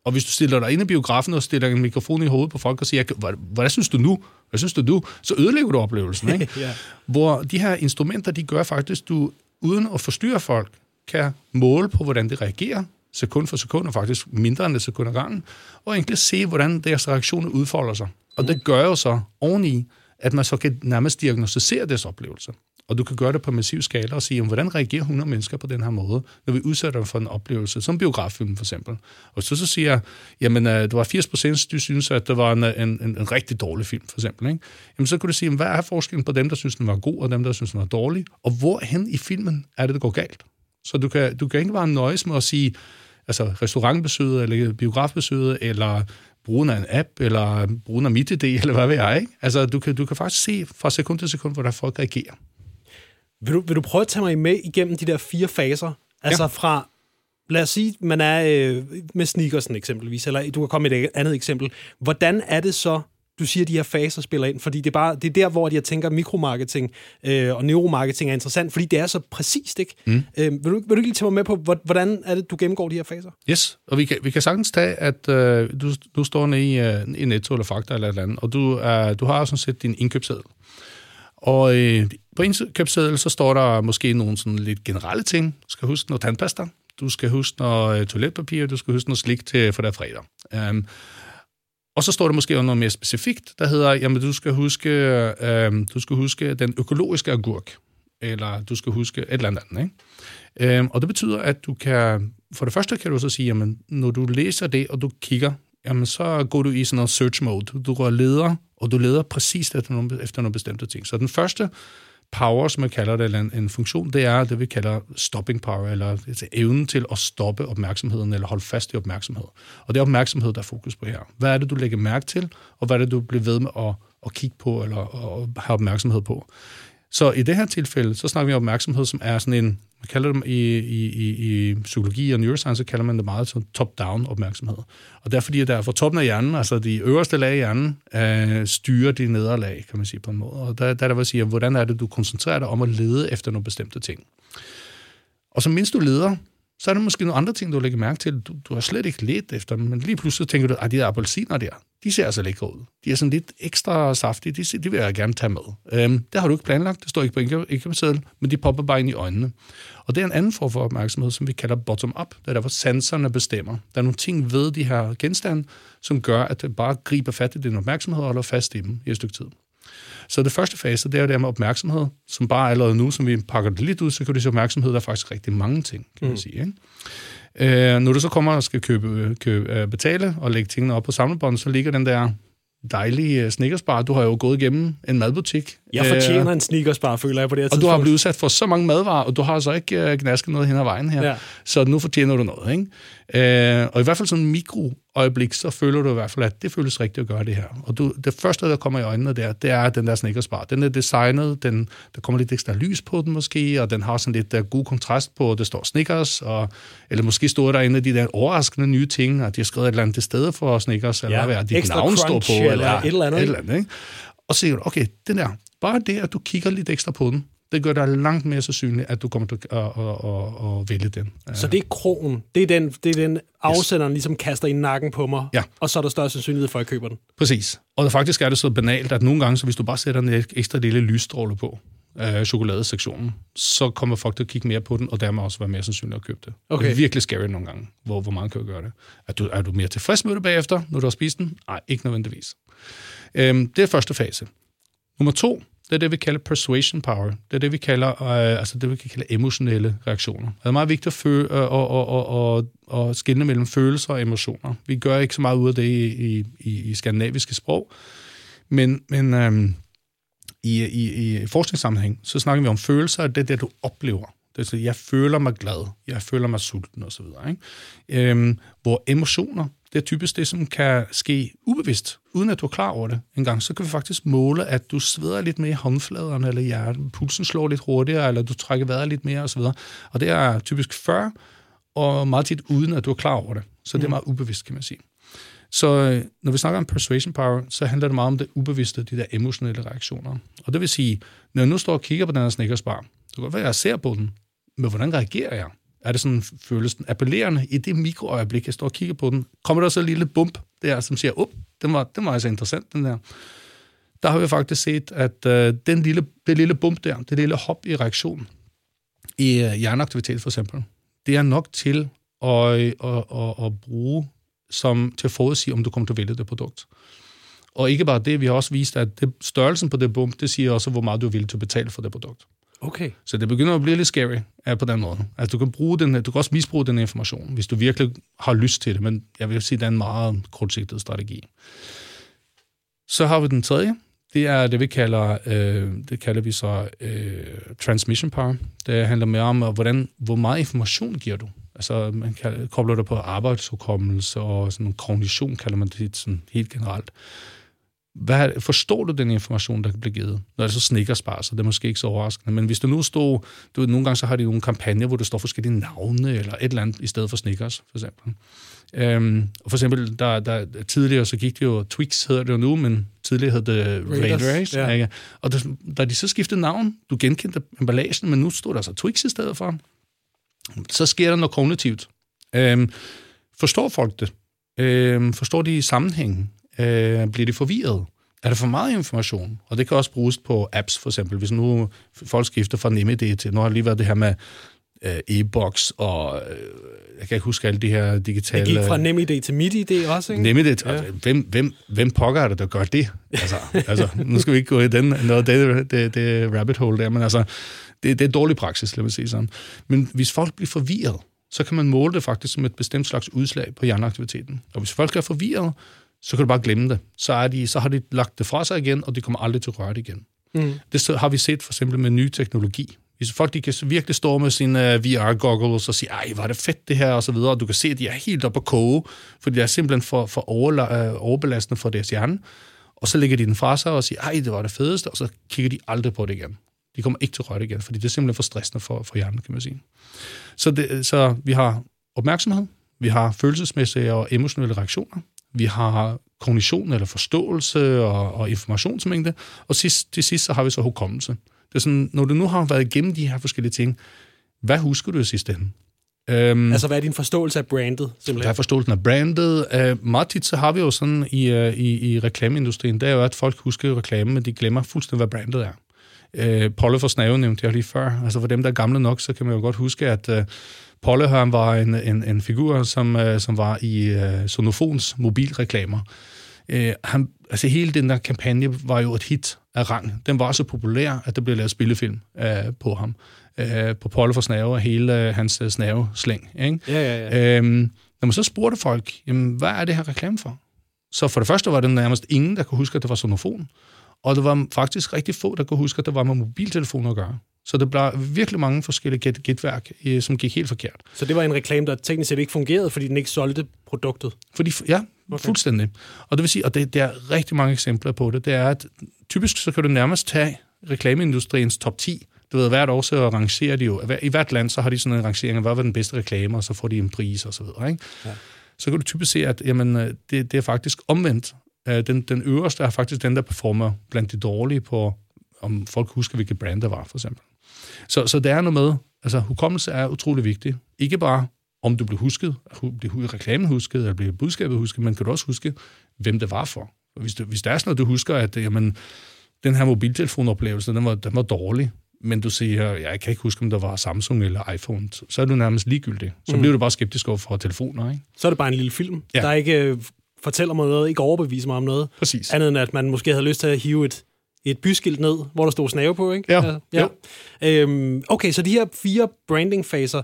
Og hvis du stiller dig ind i biografen og stiller en mikrofon i hovedet på folk og siger, hvad synes du nu? Hvad synes du? Så ødelægger du oplevelsen, ikke? Ja. Hvor de her instrumenter, de gør faktisk, du uden at forstyrre folk, kan måle på, hvordan de reagerer, sekund for sekund, og faktisk mindre end et sekund ad gangen, og egentlig se, hvordan deres reaktioner udfolder sig. Og det gør jo så oveni, at man så kan nærmest diagnostisere deres oplevelser. Og du kan gøre det på massiv skala og sige, hvordan reagerer 100 mennesker på den her måde, når vi udsætter dem for en oplevelse, som biograffilm for eksempel. Og så siger, jamen, det var 80%, du synes, at det var en rigtig dårlig film, for eksempel. Ikke? Jamen, så kan du sige, hvad er forskellen på dem, der synes, den var god, og dem, der synes, den var dårlig? Og hvorhen i filmen er det går galt? Så du kan ikke bare nøjes med at sige, altså restaurantbesøget, eller biografbesøget, eller brugen af en app, eller brugen af MitID, eller hvad ved jeg, ikke? Altså, du kan faktisk se fra sekund til sekund, hvordan folk reagerer. Vil du prøve at tage mig med igennem de der 4 faser? Altså fra, lad os sige, man er med sneakersen eksempelvis, eller du kan komme med et andet eksempel. Hvordan er det så, du siger, de her faser spiller ind? Fordi det er der, hvor jeg tænker, mikromarketing og neuromarketing er interessant, fordi det er så præcist, ikke? Vil du ikke lige tage mig med på, hvordan er det, du gennemgår de her faser? Yes, og vi kan sagtens tage, at du står nede i Netto eller Fakta eller et eller andet, og du har sådan set din indkøbsseddel. Og på indkøbsseddel, så står der måske nogle sådan lidt generelle ting. Du skal huske noget tandpasta, du skal huske noget toiletpapir, du skal huske noget slik til for der fredag. Og så står der måske noget mere specifikt, der hedder, jamen du skal huske den økologiske agurk, eller du skal huske et eller andet, ikke? Og det betyder, at du kan, for det første kan du så sige, jamen når du læser det, og du kigger, jamen så går du i sådan noget search mode. Du går leder, og du leder præcis efter nogle bestemte ting. Så den første power, som man kalder det, eller en funktion, det er det, vi kalder stopping power, eller evnen til at stoppe opmærksomheden, eller holde fast i opmærksomhed. Og det er opmærksomhed, der er fokus på her. Hvad er det, du lægger mærke til, og hvad er det, du bliver ved med at kigge på, eller at have opmærksomhed på? Så i det her tilfælde, så snakker vi om opmærksomhed, som er sådan en, man kalder dem i psykologi og neuroscience, så kalder man det meget som top-down opmærksomhed. Og det er fordi, at der fra toppen af hjernen, altså de øverste lag i hjernen, styrer de nedre lag, kan man sige på en måde. Og der vil sige, hvordan er det, du koncentrerer dig om at lede efter nogle bestemte ting. Og så mindst du leder, så er der måske nogle andre ting, du lægger mærke til. Du har slet ikke ledt efter dem, men lige pludselig tænker du, at de der appelsiner der, de ser altså lækre ud. De er sådan lidt ekstra saftige, de vil jeg gerne tage med. Det har du ikke planlagt, det står ikke på indkøbsseddel, men de popper bare ind i øjnene. Og det er en anden form for opmærksomhed, som vi kalder bottom-up. Det er der, hvor sanserne bestemmer. Der er nogle ting ved de her genstande, som gør, at det bare griber fat i din opmærksomhed og holder fast i dem i et stykke tid. Så det første fase, det er jo det med opmærksomhed, som bare allerede nu, som vi pakker det lidt ud, så kan du se opmærksomhed, der er faktisk rigtig mange ting, kan man sige, ikke? Når du så kommer og skal betale og lægge tingene op på samlebåndet, så ligger den der dejlige Snickersbar. Du har jo gået igennem en madbutik. Jeg fortjener en Snickersbar, føler jeg på det her tidspunkt. Og du har blevet udsat for så mange madvarer, og du har så ikke gnasket noget hen ad vejen her. Ja. Så nu fortjener du noget, ikke? Og i hvert fald sådan en mikroøjeblik, så føler du i hvert fald, at det føles rigtigt at gøre det her. Og det første, der kommer i øjnene der, det er den der Snickersbar. Den er designet, der kommer lidt ekstra lys på den måske, og den har sådan lidt god kontrast på, det står Snickers, eller måske står der inde de der overraskende nye ting, at de har skrevet et eller andet til stedet for Snickers, eller hvad dit navn står på, eller et eller andet, ikke? Og så siger du, okay, den der, bare det, at du kigger lidt ekstra på den, det gør dig langt mere sandsynligt, at du kommer til at vælge den. Så det er krogen. Det er den afsenderen ligesom kaster i nakken på mig, og så er der større sandsynlighed for, at jeg køber den. Præcis. Og faktisk er det så banalt, at nogle gange, så hvis du bare sætter en ekstra lille lysstråle på chokoladesektionen, så kommer folk til at kigge mere på den, og dermed også være mere sandsynligt at købe det. Okay. Det er virkelig scary nogle gange, hvor meget kan du gøre det. Er du mere tilfreds med det bagefter, når du har spist den? Nej, ikke nødvendigvis. Det er første fase. Nummer 2, det er det, vi kalder persuasion power. Det er det, vi kalder emotionelle reaktioner. Det er meget vigtigt at skelne mellem følelser og emotioner. Vi gør ikke så meget ud af det i skandinaviske sprog, men i forskningssammenhæng, så snakker vi om følelser, det er det, du oplever. Det er, jeg føler mig glad, jeg føler mig sulten osv. Hvor emotioner, det er typisk det, som kan ske ubevidst, uden at du er klar over det engang. Så kan vi faktisk måle, at du sveder lidt mere i håndfladerne, eller hjertet, pulsen slår lidt hurtigere, eller du trækker vejret lidt mere osv. Og det er typisk før, og meget tit uden at du er klar over det. Så det er meget ubevidst, kan man sige. Så når vi snakker om persuasion power, så handler det meget om det ubevidste, de der emotionelle reaktioner. Og det vil sige, når jeg nu står og kigger på den her Snickersbar, så kan godt være, at jeg ser på den, men hvordan reagerer jeg? er det sådan, føles den appellerende i det mikroøjeblik, jeg står og kigger på den. Kommer der så et lille bump der, som siger, den var altså interessant, den der. Der har vi faktisk set, at det lille bump der, det lille hop i reaktion, i hjerneaktivitet for eksempel, det er nok til at bruge til at forudsige, om du kommer til at vælge det produkt. Og ikke bare det, vi har også vist, at størrelsen på det bump, det siger også, hvor meget du er villig til at betale for det produkt. Okay. Så det begynder at blive lidt scary på den måde. Altså, du kan også misbruge den information, hvis du virkelig har lyst til det, men jeg vil sige, det er en meget kortsigtet strategi. Så har vi den tredje. Det er det, vi kalder vi så transmission power. Det handler mere om, hvor meget information giver du. Altså, man kobler det på arbejdshukommelse og sådan kognition, kalder man det sådan helt generelt. Forstår du den information, der kan blive givet? Når det så Snickers-bar, så det er måske ikke så overraskende. Men hvis du nu står... nogle gange så har de nogle kampagner, hvor der står forskellige navne eller et eller andet i stedet for Snickers, for eksempel. Og for eksempel, der tidligere så gik det jo... Twix hedder det jo nu, men tidligere hed det Raiders. Ja. Og da de så skiftede navn, du genkendte emballagen, men nu stod der så Twix i stedet for. Så sker der noget kognitivt. Forstår folk det? Forstår de sammenhængen? Bliver de forvirret? Er der for meget information? Og det kan også bruges på apps, for eksempel. Hvis nu folk skifter fra NemID til... Nu har det lige været det her med e-boks, og jeg kan ikke huske alle de her digitale... Det gik fra NemID til MitID også, ikke? NemID, ja. Hvem pokker er det, der gør det? Altså, nu skal vi ikke gå i det rabbit hole der, men altså, det er dårlig praksis, lad mig sige sådan. Men hvis folk bliver forvirret, så kan man måle det faktisk som et bestemt slags udslag på hjerneaktiviteten. Og hvis folk er forvirret, så kan du bare glemme det. Så har de lagt det fra sig igen, og de kommer aldrig til at røre det igen. Mm. Det har vi set for eksempel med ny teknologi. Hvis folk de kan virkelig stå med sine VR-goggles og sige, ej, var det fedt det her, og så videre, og du kan se, at de er helt oppe at koge, fordi det er simpelthen for overbelastende for deres hjerne, og så lægger de den fra sig og siger, ej, det var det fedeste, og så kigger de aldrig på det igen. De kommer ikke til at røre det igen, fordi det er simpelthen for stressende for hjernen, kan man sige. Så vi har opmærksomhed, vi har følelsesmæssige og emotionelle reaktioner, vi har kognition eller forståelse og informationsmængde, og til sidst så har vi så hukommelse. Det er sådan, når du nu har været igennem de her forskellige ting, hvad husker du i sidste ende? Altså, hvad er din forståelse af brandet, simpelthen? Hvad er forståelsen af brandet? Meget tit så har vi jo sådan i reklameindustrien, det er jo, at folk husker reklame, men de glemmer fuldstændig, hvad brandet er. Polle for Snave nævnte jeg lige før. Altså, for dem, der er gamle nok, så kan man jo godt huske, at Polle her var en figur, som var i Sonofons mobilreklamer. Altså hele den der kampagne var jo et hit af rang. Den var så populær, at der blev lavet spillefilm på ham. På Polle for Snave og hele hans snaveslæng. Ikke? Ja. Når man så spurgte folk, jamen, hvad er det her reklame for? Så for det første var det nærmest ingen, der kunne huske, at det var Sonofon. Og det var faktisk rigtig få, der kunne huske, at det var med mobiltelefoner at gøre. Så det blev virkelig mange forskellige gætværk, som gik helt forkert. Så det var en reklame, der teknisk set ikke fungerede, fordi den ikke solgte produktet? Ja, okay. Fuldstændig. Og det vil sige, og det er rigtig mange eksempler på det, det er, at typisk så kan du nærmest tage reklameindustriens top 10. Du ved, hvert år så rangerer de jo, i hvert land så har de sådan en rangering af, hvad var den bedste reklame, og så får de en pris og så videre. Ikke? Ja. Så kan du typisk se, at jamen, det er faktisk omvendt. Den øverste er faktisk den, der performer blandt de dårlige på, om folk husker, hvilket brand der var, for eksempel. Så der er noget med, altså hukommelse er utrolig vigtig. Ikke bare, om du blev husket, blev reklamen husket, eller blev budskabet husket, men kan du også huske, hvem det var for. Hvis der er sådan noget, du husker, at jamen, den her mobiltelefonoplevelse, den var dårlig, men du siger, jeg kan ikke huske, om der var Samsung eller iPhone, så er du nærmest ligegyldig. Så bliver du bare skeptisk over for telefoner, ikke? Så er det bare en lille film, der ikke fortæller mig noget, ikke overbeviser mig om noget. Præcis. Andet end, at man måske havde lyst til at hive et byskilt ned, hvor der stod Snave på, ikke? Ja. Okay, så de her 4 branding-faser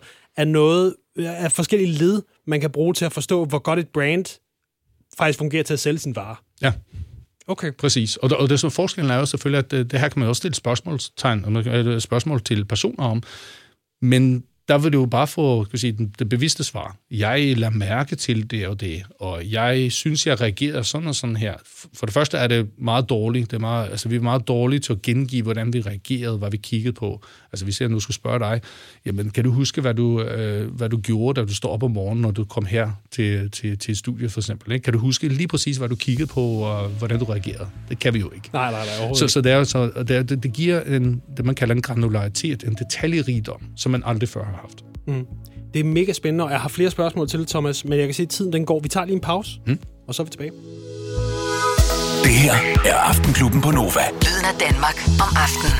er forskellige led, man kan bruge til at forstå, hvor godt et brand faktisk fungerer til at sælge sin vare. Ja. Okay. Præcis. Og det så forskellen er jo selvfølgelig, at det her kan man også stille spørgsmål til personer om, men der vil du jo bare få det bevidste svar. Jeg lader mærke til det og det, og jeg synes, jeg reagerer sådan og sådan her. For det første er det meget dårligt. Vi er meget dårlige til at gengive, hvordan vi reagerede, hvad vi kiggede på. Altså, vi ser, at nu skal spørge dig, jamen, kan du huske, hvad du gjorde, da du står op om morgenen, når du kom her til et studie, for eksempel? Ikke? Kan du huske lige præcis, hvad du kiggede på, og hvordan du reagerede? Det kan vi jo ikke. Nej, så det giver det, man kalder en granularitet, en detaljerigdom, som man aldrig før har haft. Mm. Det er mega spændende, og jeg har flere spørgsmål til Thomas, men jeg kan se, at tiden den går. Vi tager lige en pause, og så er vi tilbage. Det her er Aftenklubben på Nova. Lyden af Danmark om aftenen.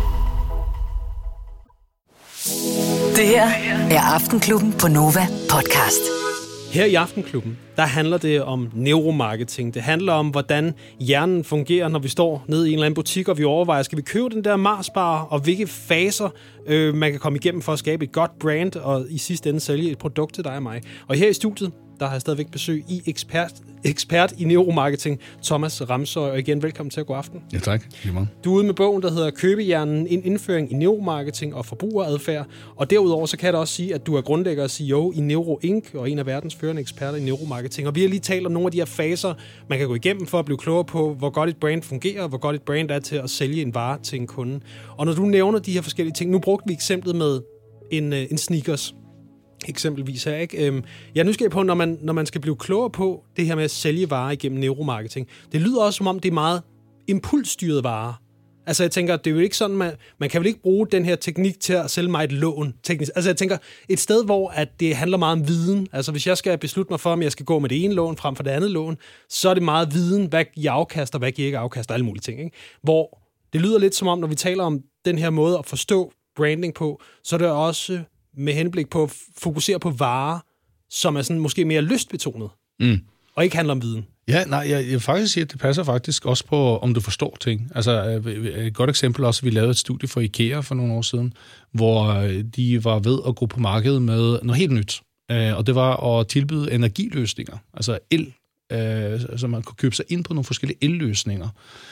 Det her er Aftenklubben på Nova podcast. Her i Aftenklubben, der handler det om neuromarketing. Det handler om, hvordan hjernen fungerer, når vi står nede i en eller anden butik, og vi overvejer, skal vi købe den der Mars-bar, og hvilke faser man kan komme igennem for at skabe et godt brand, og i sidste ende sælge et produkt til dig og mig. Og her i studiet, der har jeg stadigvæk besøg i ekspert i neuromarketing, Thomas Ramsøj, og igen, velkommen til at gå aften. Ja, tak. Du er ude med bogen, der hedder Købehjernen, en indføring i neuromarketing og forbrugeradfærd, og derudover så kan jeg da også sige, at du er grundlægger og CEO i Neuro Inc., og en af verdens førende eksperter i neuromarketing, og vi har lige talt om nogle af de her faser, man kan gå igennem for at blive klogere på, hvor godt et brand fungerer, og hvor godt et brand er til at sælge en vare til en kunde. Og når du nævner de her forskellige ting, nu brugte vi eksemplet med en sneakers, eksempelvis her, ikke? Jeg er nysgerrig på, når man skal blive klogere på det her med at sælge varer igennem neuromarketing. Det lyder også, som om det er meget impulsstyret varer. Altså, jeg tænker, det er jo ikke sådan, man kan vel ikke bruge den her teknik til at sælge mig et lån teknisk. Altså, jeg tænker, et sted, hvor at det handler meget om viden. Altså, hvis jeg skal beslutte mig for, om jeg skal gå med det ene lån frem for det andet lån, så er det meget viden, hvad jeg afkaster, hvad jeg ikke afkaster, alle mulige ting, ikke? Hvor det lyder lidt som om, når vi taler om den her måde at forstå branding på, så er det også med henblik på at fokusere på varer, som er sådan måske mere lystbetonet, og ikke handler om viden. Ja, nej, jeg vil faktisk sige, at det passer faktisk også på, om du forstår ting. Altså, et godt eksempel også, vi lavede et studie for IKEA for nogle år siden, hvor de var ved at gå på markedet med noget helt nyt. Og det var at tilbyde energiløsninger, altså el, så man kunne købe sig ind på nogle forskellige elløsninger.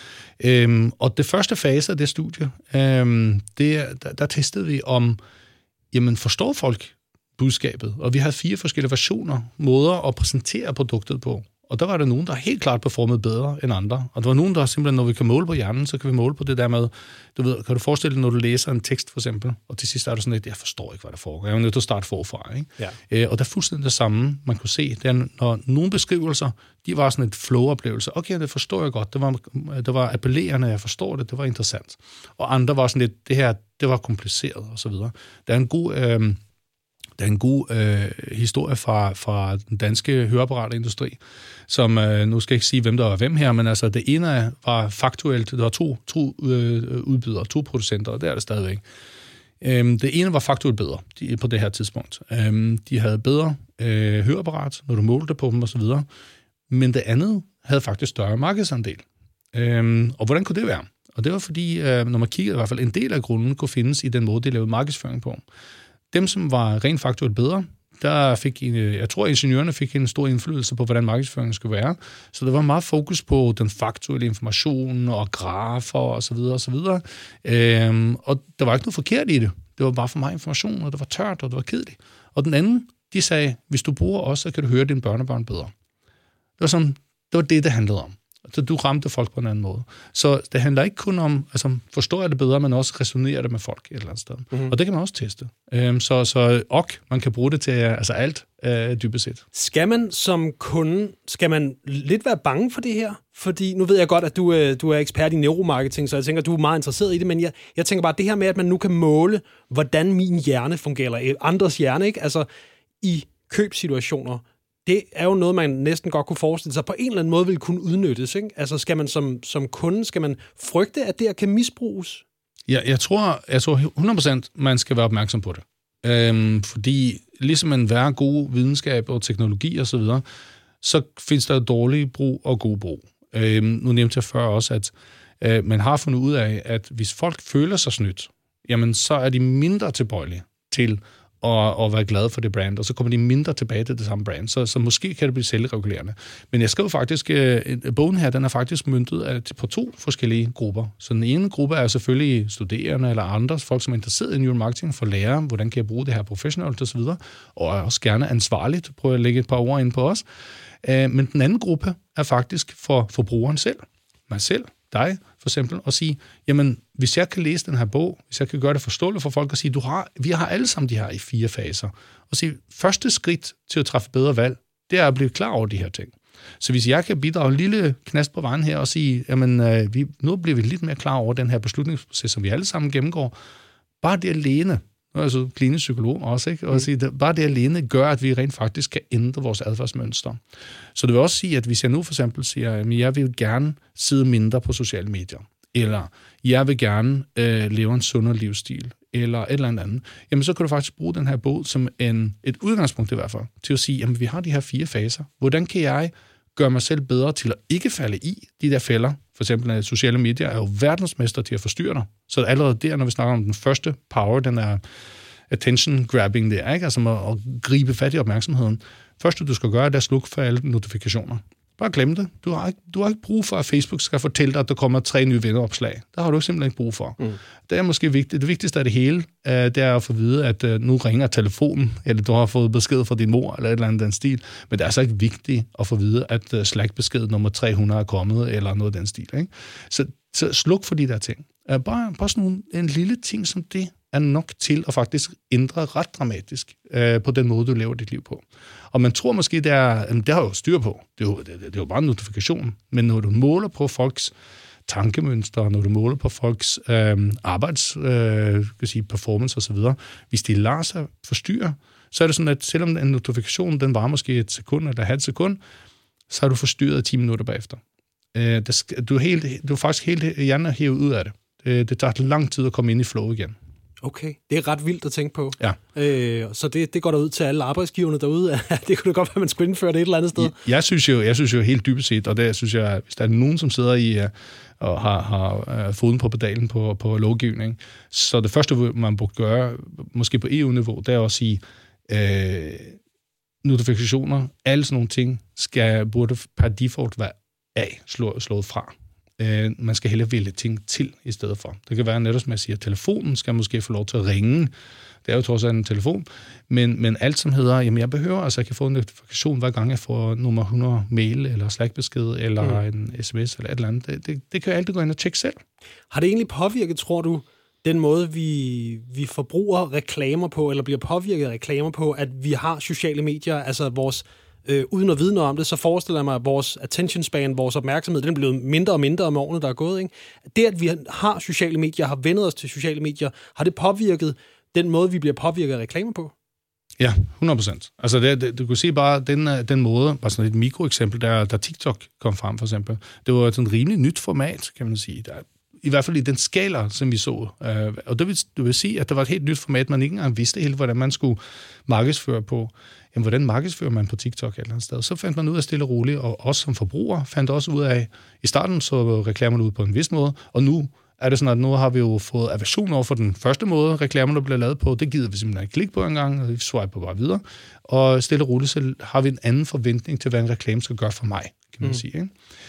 Og det første fase af det studie, der testede vi om, jamen forstår folk budskabet? Og vi havde 4 forskellige versioner, måder at præsentere produktet på. Og der var der nogen, der helt klart performede bedre end andre. Og der var nogen, der simpelthen, når vi kan måle på hjernen, så kan vi måle på det der med, du ved, kan du forestille dig, når du læser en tekst for eksempel, og til sidst er du sådan lidt, jeg forstår ikke, hvad der foregår. Jeg er nødt til at starte forfra, ikke? Ja. Og der er fuldstændig det samme, man kunne se. Det er, når nogle beskrivelser, de var sådan et flow-oplevelse. Okay, det forstår jeg godt. Det var appellerende, jeg forstår det. Det var interessant. Og andre var sådan lidt, det her, det var kompliceret, og så videre. Der er en god historie fra den danske høreapparatindustri, som, nu skal jeg ikke sige, hvem der var hvem her, men altså det ene var faktuelt, der var to udbydere, 2 producenter, og det er det stadigvæk. Det ene var faktuelt bedre på det her tidspunkt. De havde bedre høreapparat, når du målte på dem osv., men det andet havde faktisk større markedsandel. Og hvordan kunne det være? Og det var fordi, når man kiggede i hvert fald, en del af grunden kunne findes i den måde, de lavede markedsføring på. Dem, som var rent faktuelt bedre, der fik, jeg tror, ingeniørerne fik en stor indflydelse på, hvordan markedsføringen skulle være. Så der var meget fokus på den faktuelle information og grafer og så videre og så videre. Og der var ikke noget forkert i det. Det var bare for meget information, og det var tørt, og det var kedeligt. Og den anden, de sagde, hvis du bruger os, så kan du høre dine børnebørn bedre. Det var det handlede om. Så du ramte folk på en anden måde. Så det handler ikke kun om, altså forstår jeg det bedre, men også resonerer det med folk et eller andet sted. Og det kan man også teste. Man kan bruge det til altså alt dybest set. Skal man som kunde, lidt være bange for det her? Fordi nu ved jeg godt, at du er ekspert i neuromarketing, så jeg tænker, at du er meget interesseret i det, men jeg tænker bare, det her med, at man nu kan måle, hvordan min hjerne fungerer, eller andres hjerne, ikke? Altså i købssituationer, det er jo noget, man næsten godt kunne forestille sig på en eller anden måde vil kunne udnyttes, ikke? Altså skal man som kunde, skal man frygte, at det kan misbruges? Ja, jeg tror 100% man skal være opmærksom på det. Fordi ligesom enhver god videnskab og teknologi og så videre, så findes der dårlig brug og god brug. Nu nævnte jeg før også, at man har fundet ud af, at hvis folk føler sig snydt, jamen så er de mindre tilbøjelige til og være glade for det brand, og så kommer de mindre tilbage til det samme brand. Så måske kan det blive selvregulerende. Men jeg skrev faktisk, bogen her, den er faktisk møntet på 2 forskellige grupper. Så den ene gruppe er selvfølgelig studerende eller andre, folk som er interesseret i neuromarketing, for at lære, hvordan kan jeg bruge det her professionelt osv., og er også gerne ansvarligt. Prøv at lægge et par ord ind på os. Men den anden gruppe er faktisk for forbrugeren selv. Mig selv, dig for eksempel, og sige, jamen, hvis jeg kan læse den her bog, hvis jeg kan gøre det forståeligt for folk, og sige, vi har alle sammen de her i 4 faser, og sige, første skridt til at træffe bedre valg, det er at blive klar over de her ting. Så hvis jeg kan bidrage en lille knast på vejen her og sige, jamen, nu bliver vi lidt mere klar over den her beslutningsproces, som vi alle sammen gennemgår, bare det alene, nu er jeg så klinisk psykolog også, ikke? Og sige, bare det alene gør, at vi rent faktisk kan ændre vores adfærdsmønster. Så det vil også sige, at hvis jeg nu for eksempel siger, at jeg vil gerne sidde mindre på sociale medier, eller jeg vil gerne leve en sundere livsstil, eller et eller andet, jamen så kan du faktisk bruge den her bog som et udgangspunkt i hvert fald, til at sige, jamen vi har de her 4 faser. Hvordan kan jeg gøre mig selv bedre til at ikke falde i de der fælder? For eksempel, at sociale medier er jo verdensmester til at forstyrre dig. Så allerede der, når vi snakker om den første power, den er attention grabbing der, ikke? Altså at gribe fat i opmærksomheden. Første, du skal gøre, det er at slukke for alle notifikationer. Bare glem det. Du har ikke brug for, at Facebook skal fortælle dig, at der kommer 3 nye venneopslag. Der har du simpelthen ikke brug for. Det er måske vigtigt. Det vigtigste af det hele, det er at få at vide, at nu ringer telefonen, eller du har fået besked fra din mor, eller et eller andet den stil. Men det er altså ikke vigtigt at få at vide, at Slack-besked nummer 300 er kommet, eller noget af den stil. Ikke? Så sluk for de der ting. Bare sådan en lille ting som det, er nok til at faktisk ændre ret dramatisk på den måde, du lever dit liv på. Og man tror måske, det har jo styr på. Det er jo bare en notifikation. Men når du måler på folks tankemønstre, når du måler på folks performance osv., hvis de lader sig forstyrre, så er det sådan, at selvom en notifikation, den var måske 1 sekund eller halvt sekund, så er du forstyrret 10 minutter bagefter. Du er faktisk helt hjernen er hævet ud af det. Det tager lang tid at komme ind i flow igen. Okay, det er ret vildt at tænke på. Ja. Så det går der ud til alle arbejdsgiverne derude. Det kunne da godt være, at man skulle indføre det et eller andet sted. Jeg synes jo helt dybest set, og det synes jeg, hvis der er nogen, som sidder i og har foden på pedalen på lovgivning, så det første, man burde gøre, måske på EU-niveau, det er at sige, notifikationer, alle sådan nogle ting, burde per default være slået fra. Man skal hellere vælge ting til i stedet for. Det kan være netop, som jeg siger, telefonen skal måske få lov til at ringe. Det er jo trods alt en telefon. Men alt som hedder, jamen jeg behøver, altså jeg kan få en notifikation hver gang jeg får nummer 100 mail, eller Slack-besked, eller en sms, eller et eller andet. Det kan jeg altid gå ind og tjekke selv. Har det egentlig påvirket, tror du, den måde, vi forbruger reklamer på, eller bliver påvirket af reklamer på, at vi har sociale medier, altså vores uden at vide noget om det, så forestiller jeg mig, at vores attention span, vores opmærksomhed, den er blevet mindre og mindre om årene, der er gået. Ikke? Det, at vi har sociale medier, har vendet os til sociale medier, har det påvirket den måde, vi bliver påvirket af reklamer på? Ja, 100%. Altså, du kunne se bare den måde, bare sådan et mikroeksempel, da TikTok kom frem, for eksempel. Det var sådan et rimelig nyt format, kan man sige. I hvert fald i den skala, som vi så. Og det vil sige, at der var et helt nyt format, man ikke engang vidste helt, hvordan man skulle markedsføre på. Jamen, hvordan markedsfører man på TikTok et eller andet sted? Så fandt man ud af stille og roligt, og os som forbrugere fandt også ud af, i starten så reklamerne ud på en vis måde, og nu er det sådan, at nu har vi jo fået aversion over for den første måde, reklamerne bliver lavet på. Det gider vi simpelthen ikke klikke på engang, og vi swiper bare videre. Og stille og roligt, så har vi en anden forventning til, hvad en reklame skal gøre for mig, kan man sige, ikke?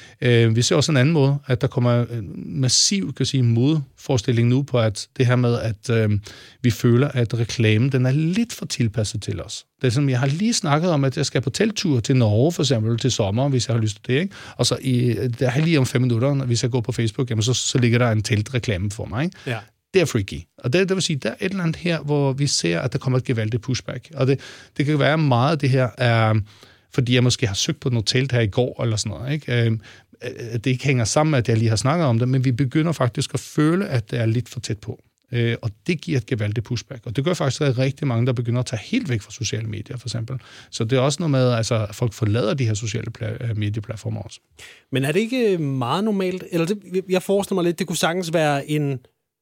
Vi ser også en anden måde, at der kommer en massiv, kan sige, modforestilling nu på, at det her med, at vi føler, at reklamen, den er lidt for tilpasset til os. Det er sådan, jeg har lige snakket om, at jeg skal på telttur til Norge, for eksempel til sommer, hvis jeg har lyst til det, ikke? Og så der er lige om 5 minutter, hvis jeg går på Facebook, jamen så ligger der en teltreklame for mig, ikke? Ja. Det er freaky. Og det vil sige, der er et eller andet her, hvor vi ser, at der kommer et gevaldigt pushback. Og det kan være meget, det her er, fordi jeg måske har søgt på noget telt her i går, eller sådan noget, ikke? Det ikke hænger sammen med, at jeg lige har snakket om det, men vi begynder faktisk at føle, at det er lidt for tæt på. Og det giver et gevaldigt pushback. Og det gør faktisk, at der er rigtig mange, der begynder at tage helt væk fra sociale medier, for eksempel. Så det er også noget med, altså, at folk forlader de her sociale medieplatformer også. Men er det ikke meget normalt? Eller jeg forestiller mig lidt, det kunne sagtens være en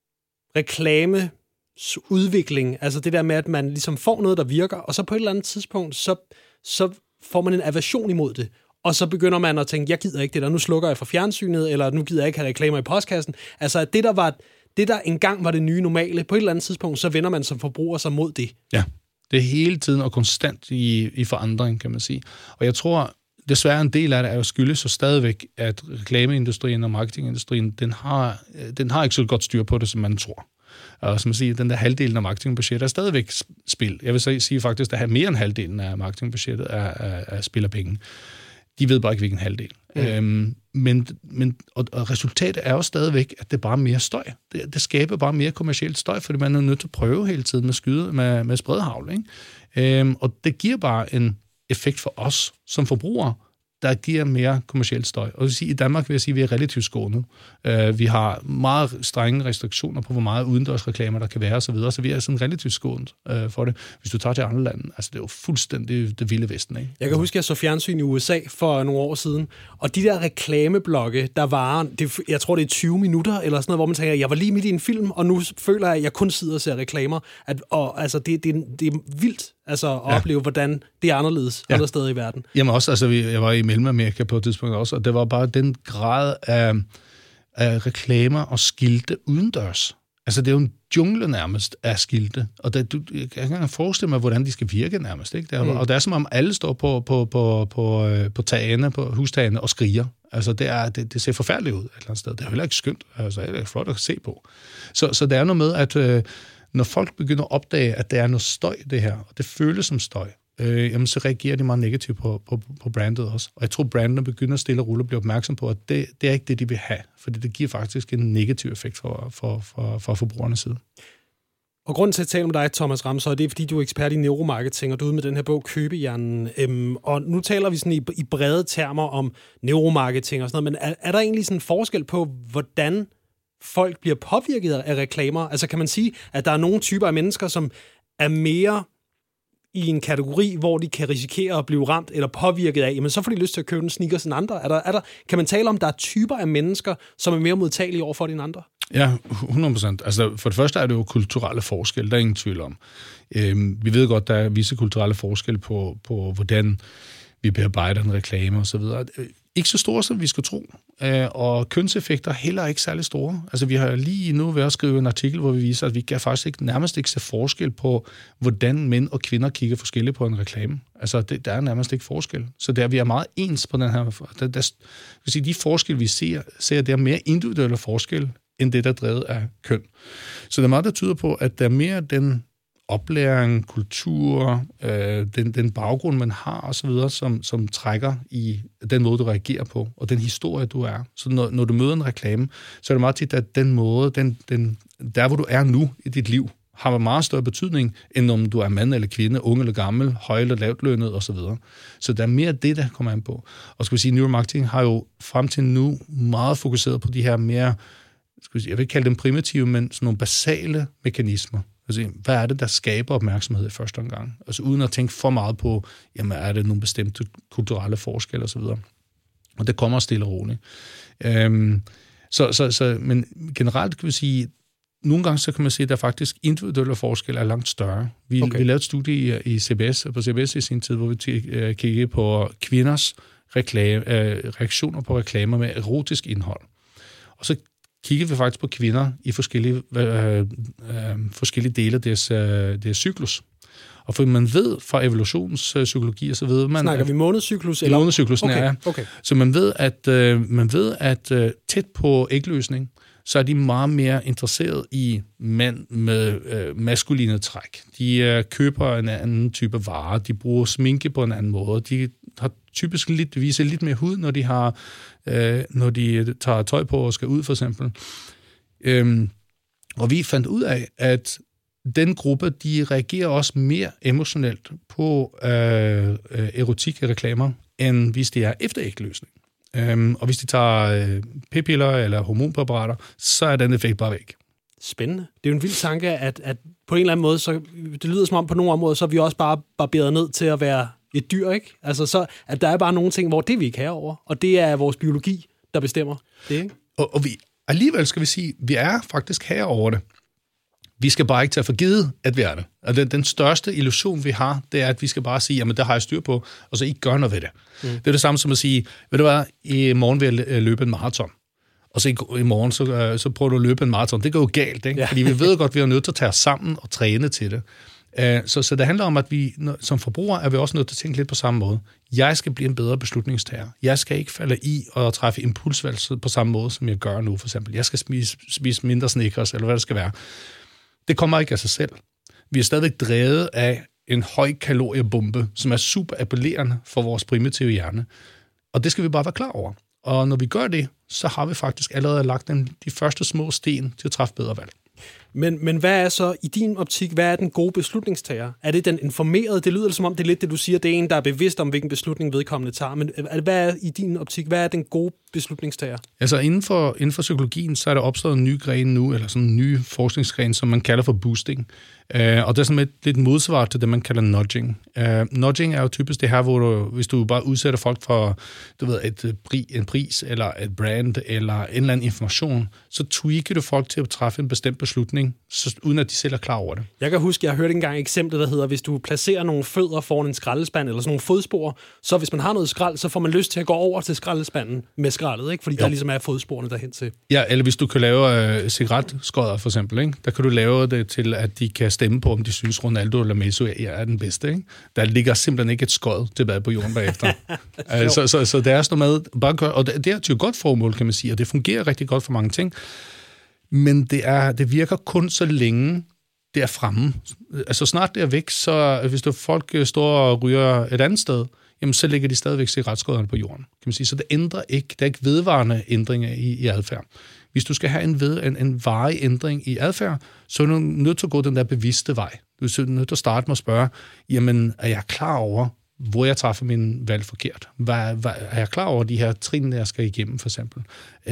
reklameudvikling. Altså det der med, at man ligesom får noget, der virker, og så på et eller andet tidspunkt, så får man en aversion imod det. Og så begynder man at tænke, jeg gider ikke det der, nu slukker jeg for fjernsynet, eller nu gider jeg ikke have reklamer i postkassen. Altså, at det der engang var det nye normale, på et eller andet tidspunkt, så vender man som forbruger sig mod det. Ja, det er hele tiden og konstant i forandring, kan man sige. Og jeg tror, desværre en del af det er jo skyldes så stadigvæk, at reklameindustrien og marketingindustrien, den har ikke så godt styr på det, som man tror. Og som man siger, den der halvdelen af marketingbudgettet er stadigvæk spil. Jeg vil så sige faktisk, at mere end halvdelen af marketingbudgettet er spil af penge. De ved bare ikke, hvilken halvdel. Men resultatet er jo stadigvæk, at det er bare mere støj. Det skaber bare mere kommercielt støj, fordi man er nødt til at prøve hele tiden med spredhavl, ikke? Og det giver bare en effekt for os som forbrugere, der giver mere kommerciel støj. Og i Danmark vil jeg sige, at vi er relativt skånet. Vi har meget strenge restriktioner på, hvor meget udendørsreklamer der kan være osv., så vi er sådan relativt skånet for det. Hvis du tager til andre lande, altså det er jo fuldstændig det vilde vesten, ikke? Jeg kan huske, at jeg så fjernsyn i USA for nogle år siden, og de der reklameblokke, der var, jeg tror det er 20 minutter eller sådan noget, hvor man tænker, jeg var lige midt i en film, og nu føler jeg, at jeg kun sidder og ser reklamer. Og altså, det er vildt at opleve, hvordan det er anderledes andre steder i verden. Jamen også, altså jeg var i Mellemamerika på et tidspunkt også, og det var bare den grad af reklamer og skilte udendørs. Altså det er jo en jungle nærmest af skilte, og jeg kan ikke engang forestille mig, hvordan de skal virke nærmest. Ikke? Og det er som om alle står på tagene, på hustagene og skriger. Altså det ser forfærdeligt ud et eller andet sted. Det er heller ikke skønt, altså det er flot at se på. Så der er noget med, at når folk begynder at opdage, at der er noget støj det her, og det føles som støj, jamen så reagerer de meget negativt på brandet også. Og jeg tror, brandene begynder stille og roligt at blive opmærksom på, at det er ikke det, de vil have, fordi det giver faktisk en negativ effekt for forbrugernes side. Og grunden til at tale med dig, Thomas Ramsøj, det er, fordi du er ekspert i neuromarketing, og du er ude med den her bog Købehjernen. Og nu taler vi sådan i brede termer om neuromarketing og sådan noget, men er der egentlig sådan en forskel på, hvordan folk bliver påvirket af reklamer? Altså kan man sige, at der er nogle typer af mennesker, som er mere i en kategori, hvor de kan risikere at blive ramt eller påvirket af, jamen så får de lyst til at købe en sneakers end andre. Kan man tale om, at der er typer af mennesker, som er mere modtagelige overfor end andre? Ja, 100%. Altså for det første er det jo kulturelle forskel, der er ingen tvivl om. Vi ved godt, der er visse kulturelle forskel på hvordan vi bearbejder en reklame og så videre. Ikke så store, som vi skal tro. Og kønseffekter heller ikke særlig store. Altså vi har lige nu ved at skrive en artikel, hvor vi viser, at vi kan faktisk nærmest ikke se forskel på, hvordan mænd og kvinder kigger forskelligt på en reklame. Altså der er nærmest ikke forskel. Så vi er meget ens på den her. De forskel, vi ser det er mere individuelle forskel, end det, der er drevet af køn. Så det er meget, der tyder på, at der er mere den oplæring, kultur, den baggrund, man har osv., som trækker i den måde, du reagerer på, og den historie, du er. Så når du møder en reklame, så er det meget tit, at den måde, der hvor du er nu i dit liv, har meget større betydning, end om du er mand eller kvinde, ung eller gammel, høj eller lavt lønnet osv. Så der er mere det, der kommer an på. Og skal vi sige, neuromarketing har jo frem til nu meget fokuseret på de her mere, jeg vil ikke kalde dem primitive, men sådan nogle basale mekanismer. Altså, hvad er det, der skaber opmærksomhed i første omgang? Altså uden at tænke for meget på, jamen er det nogle bestemte kulturelle forskelle osv. Og det kommer stille og roligt. Men generelt kan vi sige, nogle gange så kan man se, at der faktisk individuelle forskelle er langt større. Vi lavede et studie på CBS i sin tid, hvor vi kiggede på kvinders reaktioner på reklamer med erotisk indhold. Og så kiggede vi faktisk på kvinder i forskellige dele af deres cyklus. Og for man ved fra evolutionspsykologi, så ved man... Snakker vi månedscyklus? Eller? Månedscyklusen, ja. Okay. Så man ved, at tæt på ægløsning, så er de meget mere interesseret i mænd med maskuline træk. De køber en anden type varer, de bruger sminke på en anden måde, de har typisk viser lidt mere hud, når de tager tøj på og skal ud, for eksempel. Og vi fandt ud af, at den gruppe, de reagerer også mere emotionelt på erotiske reklamer, end hvis det er efter ægløsning. Og hvis de tager p-piller eller hormonpræparater, så er den effekt bare væk. Spændende. Det er jo en vild tanke, at på en eller anden måde, så det lyder som om på nogle områder, så er vi også bare barberet ned til at være et dyr, ikke? Altså så, at der er bare nogle ting, hvor det vi ikke er over, og det er vores biologi, der bestemmer det, ikke? Og vi alligevel skal vi sige, vi er faktisk herre over det. Vi skal bare ikke tage for givet, at vi er det. Og den største illusion, vi har, det er, at vi skal bare sige, jamen, det har jeg styr på, og så ikke gøre noget ved det. Det er det samme som at sige, ved du hvad, i morgen vil jeg løbe en maraton. Og så i morgen, så prøver du at løbe en maraton. Det går jo galt, ikke? Ja. Fordi vi ved godt, at vi er nødt til at tage os sammen og træne til det. Så det handler om, at vi som forbrugere er vi også nødt til at tænke lidt på samme måde. Jeg skal blive en bedre beslutningstager. Jeg skal ikke falde i og træffe impulsvalg på samme måde, som jeg gør nu, for eksempel. Jeg skal spise mindre Snickers, eller hvad det skal være. Det kommer ikke af sig selv. Vi er stadig drevet af en høj kaloriebombe, som er super appellerende for vores primitive hjerne. Og det skal vi bare være klar over. Og når vi gør det, så har vi faktisk allerede lagt de første små sten til at træffe bedre valg. Men hvad er så i din optik, hvad er den gode beslutningstager? Er det den informerede? Det lyder som om, det er lidt det, du siger, det er en, der er bevidst om, hvilken beslutning vedkommende tager. Men hvad er i din optik, hvad er den gode beslutningstager? Altså inden for psykologien, så er der opstået en ny gren nu, eller sådan en ny forskningsgren, som man kalder for boosting. Og det er sådan lidt modsvar til det, man kalder nudging. Nudging er jo typisk det her, hvor hvis du bare udsætter folk for en pris, eller et brand, eller en eller anden information, så tweaker du folk til at træffe en bestemt beslutning, uden at de selv er klar over det. Jeg kan huske, jeg har hørt engang et eksempel, der hedder, hvis du placerer nogle fødder foran en skraldespand, eller sådan nogle fodspor, så hvis man har noget skrald, så får man lyst til at gå over til skraldespanden med skraldet, ikke? Fordi der ligesom er fodsporene derhen til. Ja, eller hvis du kan lave cigaretskodder for eksempel, ikke? Der kan du lave det til, at de kan stemme på, om de synes, Ronaldo eller Messi er den bedste. Ikke? Der ligger simpelthen ikke et skod tilbage på jorden bagefter. Så det er sådan noget med, bare gør, og det er jo et godt formål, kan man sige, og det fungerer rigtig godt for mange ting, men det virker kun så længe det er fremme. Altså snart det er væk, så hvis folk står og ryger et andet sted, jamen så ligger de stadigvæk cigaretskoderne på jorden, kan man sige. Så det ændrer ikke, der er ikke vedvarende ændringer i adfærd. Hvis du skal have en varig ændring i adfærd, så er du nødt til at gå den der bevidste vej. Du er nødt til at starte med at spørge, jamen, er jeg klar over, hvor jeg træffer min valg forkert? Er jeg klar over de her trin, jeg skal igennem, for eksempel?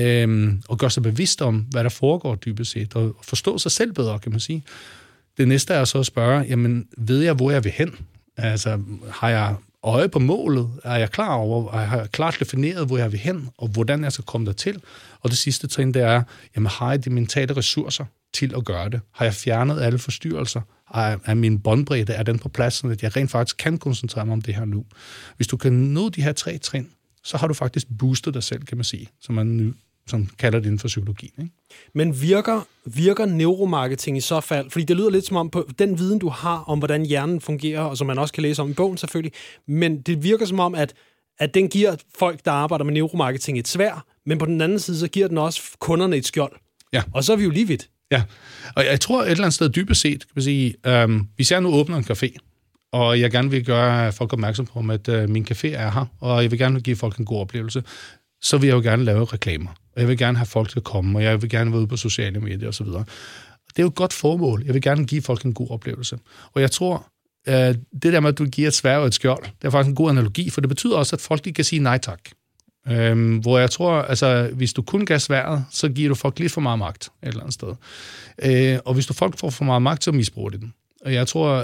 Og gøre sig bevidst om, hvad der foregår dybest set, og forstå sig selv bedre, kan man sige. Det næste er så at spørge, jamen, ved jeg, hvor jeg vil hen? Altså, har jeg øje på målet? Er jeg klar over, og har jeg klart defineret, hvor jeg vil hen, og hvordan jeg skal komme dertil? Og det sidste trin, det er, jamen, har jeg de mentale ressourcer til at gøre det? Har jeg fjernet alle forstyrrelser? Er min båndbredde, er den på plads, så jeg rent faktisk kan koncentrere mig om det her nu? Hvis du kan nå de her 3 trin, så har du faktisk boostet dig selv, kan man sige, som kalder det inden for psykologien. Ikke? Men virker neuromarketing i så fald? Fordi det lyder lidt som om på den viden, du har om, hvordan hjernen fungerer, og som man også kan læse om i bogen selvfølgelig, men det virker som om, at den giver folk, der arbejder med neuromarketing, et sværd, men på den anden side, så giver den også kunderne et skjold. Ja. Og så er vi jo lige vidt. Ja, og jeg tror et eller andet sted dybest set, kan man sige, hvis jeg nu åbner en café, og jeg gerne vil gøre folk opmærksom på, at min café er her, og jeg vil gerne give folk en god oplevelse, så vil jeg jo gerne lave reklamer. Og jeg vil gerne have folk til at komme, og jeg vil gerne være ude på sociale medier osv. Det er jo et godt formål. Jeg vil gerne give folk en god oplevelse. Og jeg tror, det der med, at du giver et sværd og et skjold, det er faktisk en god analogi, for det betyder også, at folk kan sige nej tak. Hvor jeg tror, altså, hvis du kun gav sværdet, så giver du folk lidt for meget magt et eller andet sted. Og hvis du folk får for meget magt, så misbruger de den. Og jeg tror,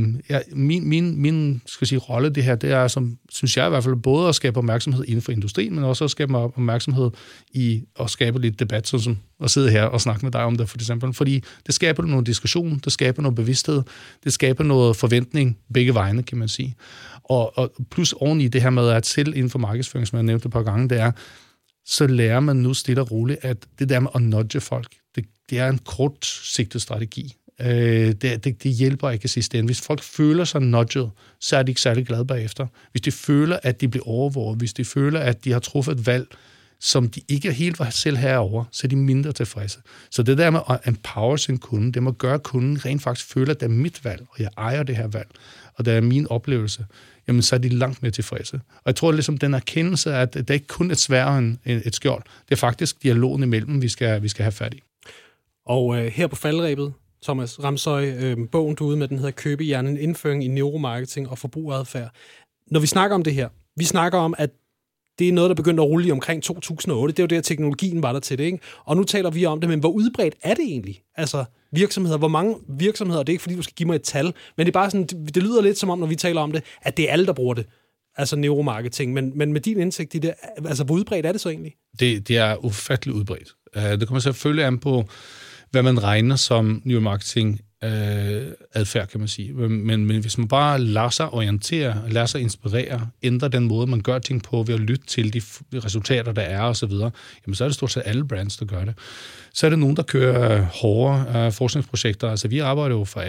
min skal sige, rolle det her, det er, som synes jeg i hvert fald, både at skabe opmærksomhed inden for industrien, men også at skabe opmærksomhed i at skabe lidt debat, sådan som at sidde her og snakke med dig om det, for eksempel. Fordi det skaber noget diskussion, det skaber noget bevidsthed, det skaber noget forventning begge vegne, kan man sige. Og plus oven i det her med, at selv inden for markedsføring, som jeg nævnte et par gange, det er, så lærer man nu stille og roligt, at det der med at nudge folk, det er en kortsigtet strategi. Det hjælper ikke i sidste ende. Hvis folk føler sig nudget, så er de ikke særlig glade bagefter. Hvis de føler, at de bliver overvåget, hvis de føler, at de har truffet et valg, som de ikke helt var selv herover, så er de mindre tilfredse. Så det der med at empower sin kunde, det må gøre kunden rent faktisk føle, at det er mit valg, og jeg ejer det her valg, og det er min oplevelse, jamen så er de langt mere tilfredse. Og jeg tror ligesom den erkendelse, at det er ikke kun et sværd og et skjold, det er faktisk dialogen imellem, vi skal have fat i. Og her på faldrebet, Thomas Ramsøy, bogen du ude med, den hedder Købehjernen, indføring i neuromarketing og forbrugeradfærd. Når vi snakker om det her, vi snakker om, at det er noget, der begyndte at rulle i omkring 2008. Det er jo der, teknologien var der til det, ikke? Og nu taler vi om det, men hvor udbredt er det egentlig? Altså virksomheder, hvor mange virksomheder, det er ikke fordi, du skal give mig et tal, men det er bare sådan, det lyder lidt som om, når vi taler om det, at det er alle, der bruger det. Altså neuromarketing, men med din indsigt i det, altså hvor udbredt er det så egentlig? Det er ufatteligt udbredt. Det kommer selvfølgelig an på, hvad man regner som neuromarketing adfærd, kan man sige. Men hvis man bare lader sig orientere, lader sig inspirere, ændrer den måde, man gør ting på ved at lytte til de resultater, der er osv., jamen så er det stort set alle brands, der gør det. Så er det nogen, der kører hårde forskningsprojekter. Altså vi arbejder jo for alle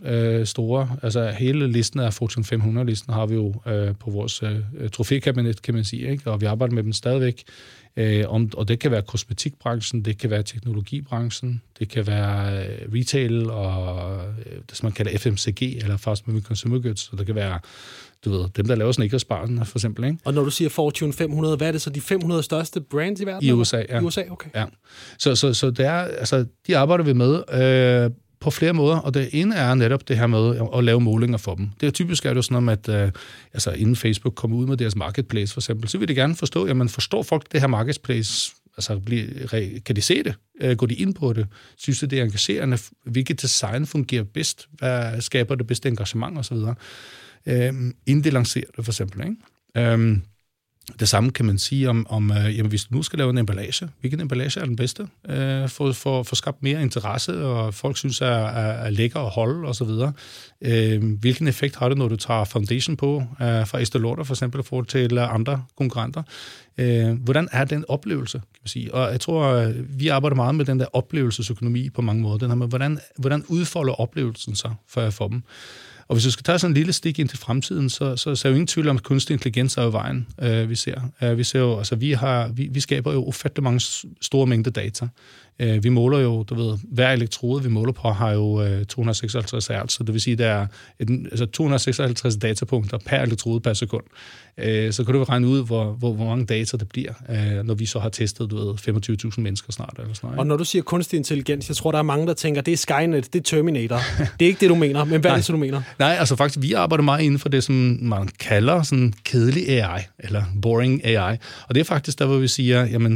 store. Altså hele listen af Fortune 500-listen har vi jo på vores trofækabinet, kan man sige, ikke? Og vi arbejder med dem stadigvæk. Og det kan være kosmetikbranchen, det kan være teknologibranchen, det kan være retail og det, som man kalder FMCG, eller fast moving consumer goods, så det kan være, du ved, dem, der laver Snickers-baren, for eksempel, ikke? Og når du siger Fortune 500, hvad er det så, de 500 største brands i verden? I USA, ja. I USA, okay. Ja. Så det er, altså, de arbejder vi med på flere måder, og det ene er netop det her med at lave målinger for dem. Det er typisk er det sådan om, at inden Facebook kommer ud med deres marketplace, for eksempel, så vil de gerne forstå, jamen forstår folk det her marketplace, altså kan de se det? Går de ind på det? Synes det er engagerende? Hvilket design fungerer bedst? Hvad skaber det bedste engagement osv.? Inden de lancerer det, for eksempel, ikke? Det samme kan man sige om jamen, hvis du nu skal lave en emballage, hvilken emballage er den bedste? For skabt mere interesse, og folk synes er lækker at holde, og så videre. Hvilken effekt har det, når du tager foundation på fra Estée Lauder, for eksempel, for til andre konkurrenter? Hvordan er den oplevelse, kan man sige? Og jeg tror, vi arbejder meget med den der oplevelsesøkonomi på mange måder. Den her med, hvordan udfolder oplevelsen sig for dem? Og hvis du skal tage sådan en lille stik ind til fremtiden, så er jo ingen tvivl om, at kunstig intelligens er jo vejen, vi ser. Vi ser jo, altså vi skaber jo ufattelig mange store mængder data. Vi måler jo, du ved, hver elektrode, vi måler på, har jo 256 hertz, så det vil sige, der er 256 datapunkter per elektrode per sekund. Så kan du regne ud, hvor mange data det bliver, når vi så har testet, du ved, 25.000 mennesker snart, eller sådan noget. Og når du siger kunstig intelligens, jeg tror, der er mange, der tænker, det er Skynet, det er Terminator. Det er ikke det, du mener, men hvad er det så, du mener? Nej, altså faktisk, vi arbejder meget inden for det, som man kalder sådan kedelig AI, eller boring AI. Og det er faktisk der, hvor vi siger, jamen,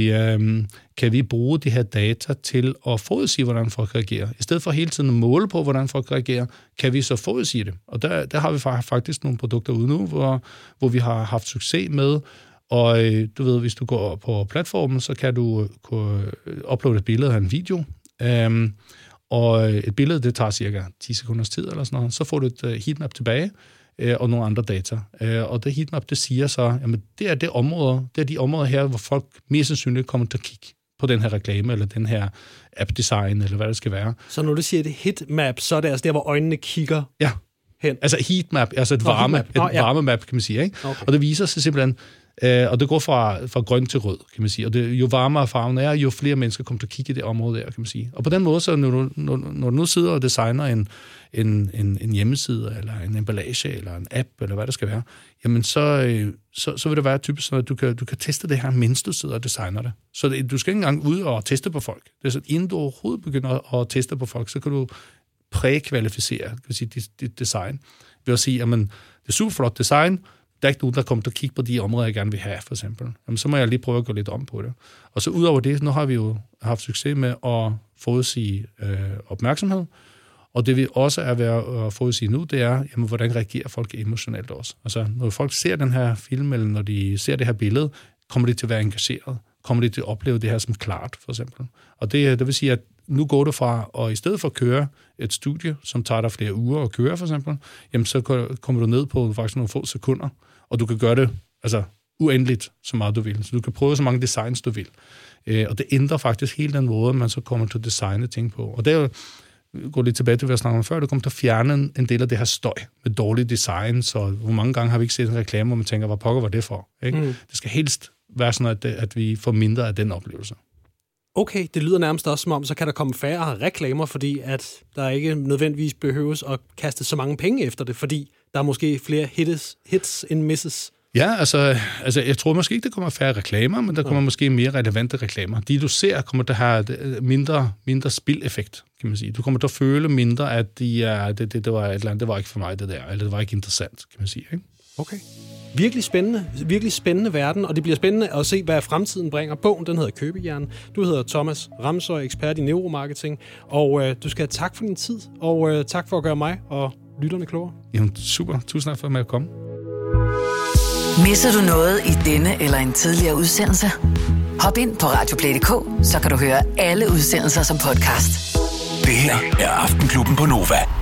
kan vi bruge de her data til at forudsige, hvordan folk reagerer? I stedet for hele tiden at måle på, hvordan folk reagerer, kan vi så forudsige det. Og der har vi faktisk nogle produkter ude nu, hvor vi har haft succes med. Og du ved, hvis du går på platformen, så kan du uploade et billede af en video. Og et billede, det tager cirka 10 sekunders tid eller sådan noget. Så får du et heatmap tilbage og nogle andre data. Og det heatmap, det siger så, jamen det er de områder her, hvor folk mest sandsynligt kommer til at kigge på den her reklame, eller den her app-design, eller hvad det skal være. Så når du siger det heatmap, så er det altså der, hvor øjnene kigger hen? Altså heatmap, altså et varmemap, kan man sige, ikke? Okay. Og det viser sig simpelthen, og det går fra grøn til rød, kan man sige. Og jo varmere farven er, jo flere mennesker kommer til at kigge i det område der, kan man sige. Og på den måde, så når du nu sidder og designer en hjemmeside, eller en emballage, eller en app, eller hvad det skal være, jamen så vil det være typisk sådan, at du kan teste det her, mens du sidder og designer det. Så du skal ikke engang ud og teste på folk. Det er sådan, inden du overhovedet begynder at teste på folk, så kan du prækvalificere, kan man sige, dit design. Ved at sige, jamen, det er super flot design, der er ikke nogen, der kommer til at kigge på de områder, jeg gerne vil have, for eksempel. Jamen, så må jeg lige prøve at gå lidt om på det. Og så ud over det, nu har vi jo haft succes med at forudsige opmærksomhed, og det vi også er ved at forudsige nu, det er, jamen, hvordan reagerer folk emotionelt også. Altså, når folk ser den her film, eller når de ser det her billede, kommer de til at være engageret? Kommer de til at opleve det her som klart, for eksempel? Og det vil sige, at nu går du fra, og i stedet for at køre et studie, som tager dig flere uger at køre, for eksempel, jamen så kommer du ned på faktisk nogle få sekunder, og du kan gøre det altså uendeligt så meget du vil. Så du kan prøve så mange designs du vil. Og det ændrer faktisk hele den måde, man så kommer til at designe ting på. Og det er jo, går lidt tilbage til, hvad jeg snakkede om før, du kommer til at fjerne en del af det her støj med dårlige designs, og hvor mange gange har vi ikke set en reklame, hvor man tænker, hvad pokker var det for? Ikke? Det skal helst være sådan, at vi får mindre af den oplevelse. Okay, det lyder nærmest også som om, så kan der komme færre reklamer, fordi at der ikke nødvendigvis behøves at kaste så mange penge efter det, fordi der er måske flere hits end misses. Ja, altså jeg tror måske ikke, der kommer færre reklamer, men der kommer måske mere relevante reklamer. De, du ser, kommer til at have mindre spildeffekt, kan man sige. Du kommer til at føle mindre, at det var et eller andet, det var ikke for mig, det der, eller det var ikke interessant, kan man sige, ikke? Okay. Virkelig spændende verden, og det bliver spændende at se, hvad fremtiden bringer. Bogen, den hedder Købejern. Du hedder Thomas Ramsøj, ekspert i neuromarketing, og du skal have tak for din tid, og tak for at gøre mig og lytterne klogere. Jamen, super. Tusind tak for at komme. Misser du noget i denne eller en tidligere udsendelse? Hop ind på radioplay.dk, så kan du høre alle udsendelser som podcast. Det her er Aftenklubben på Nova.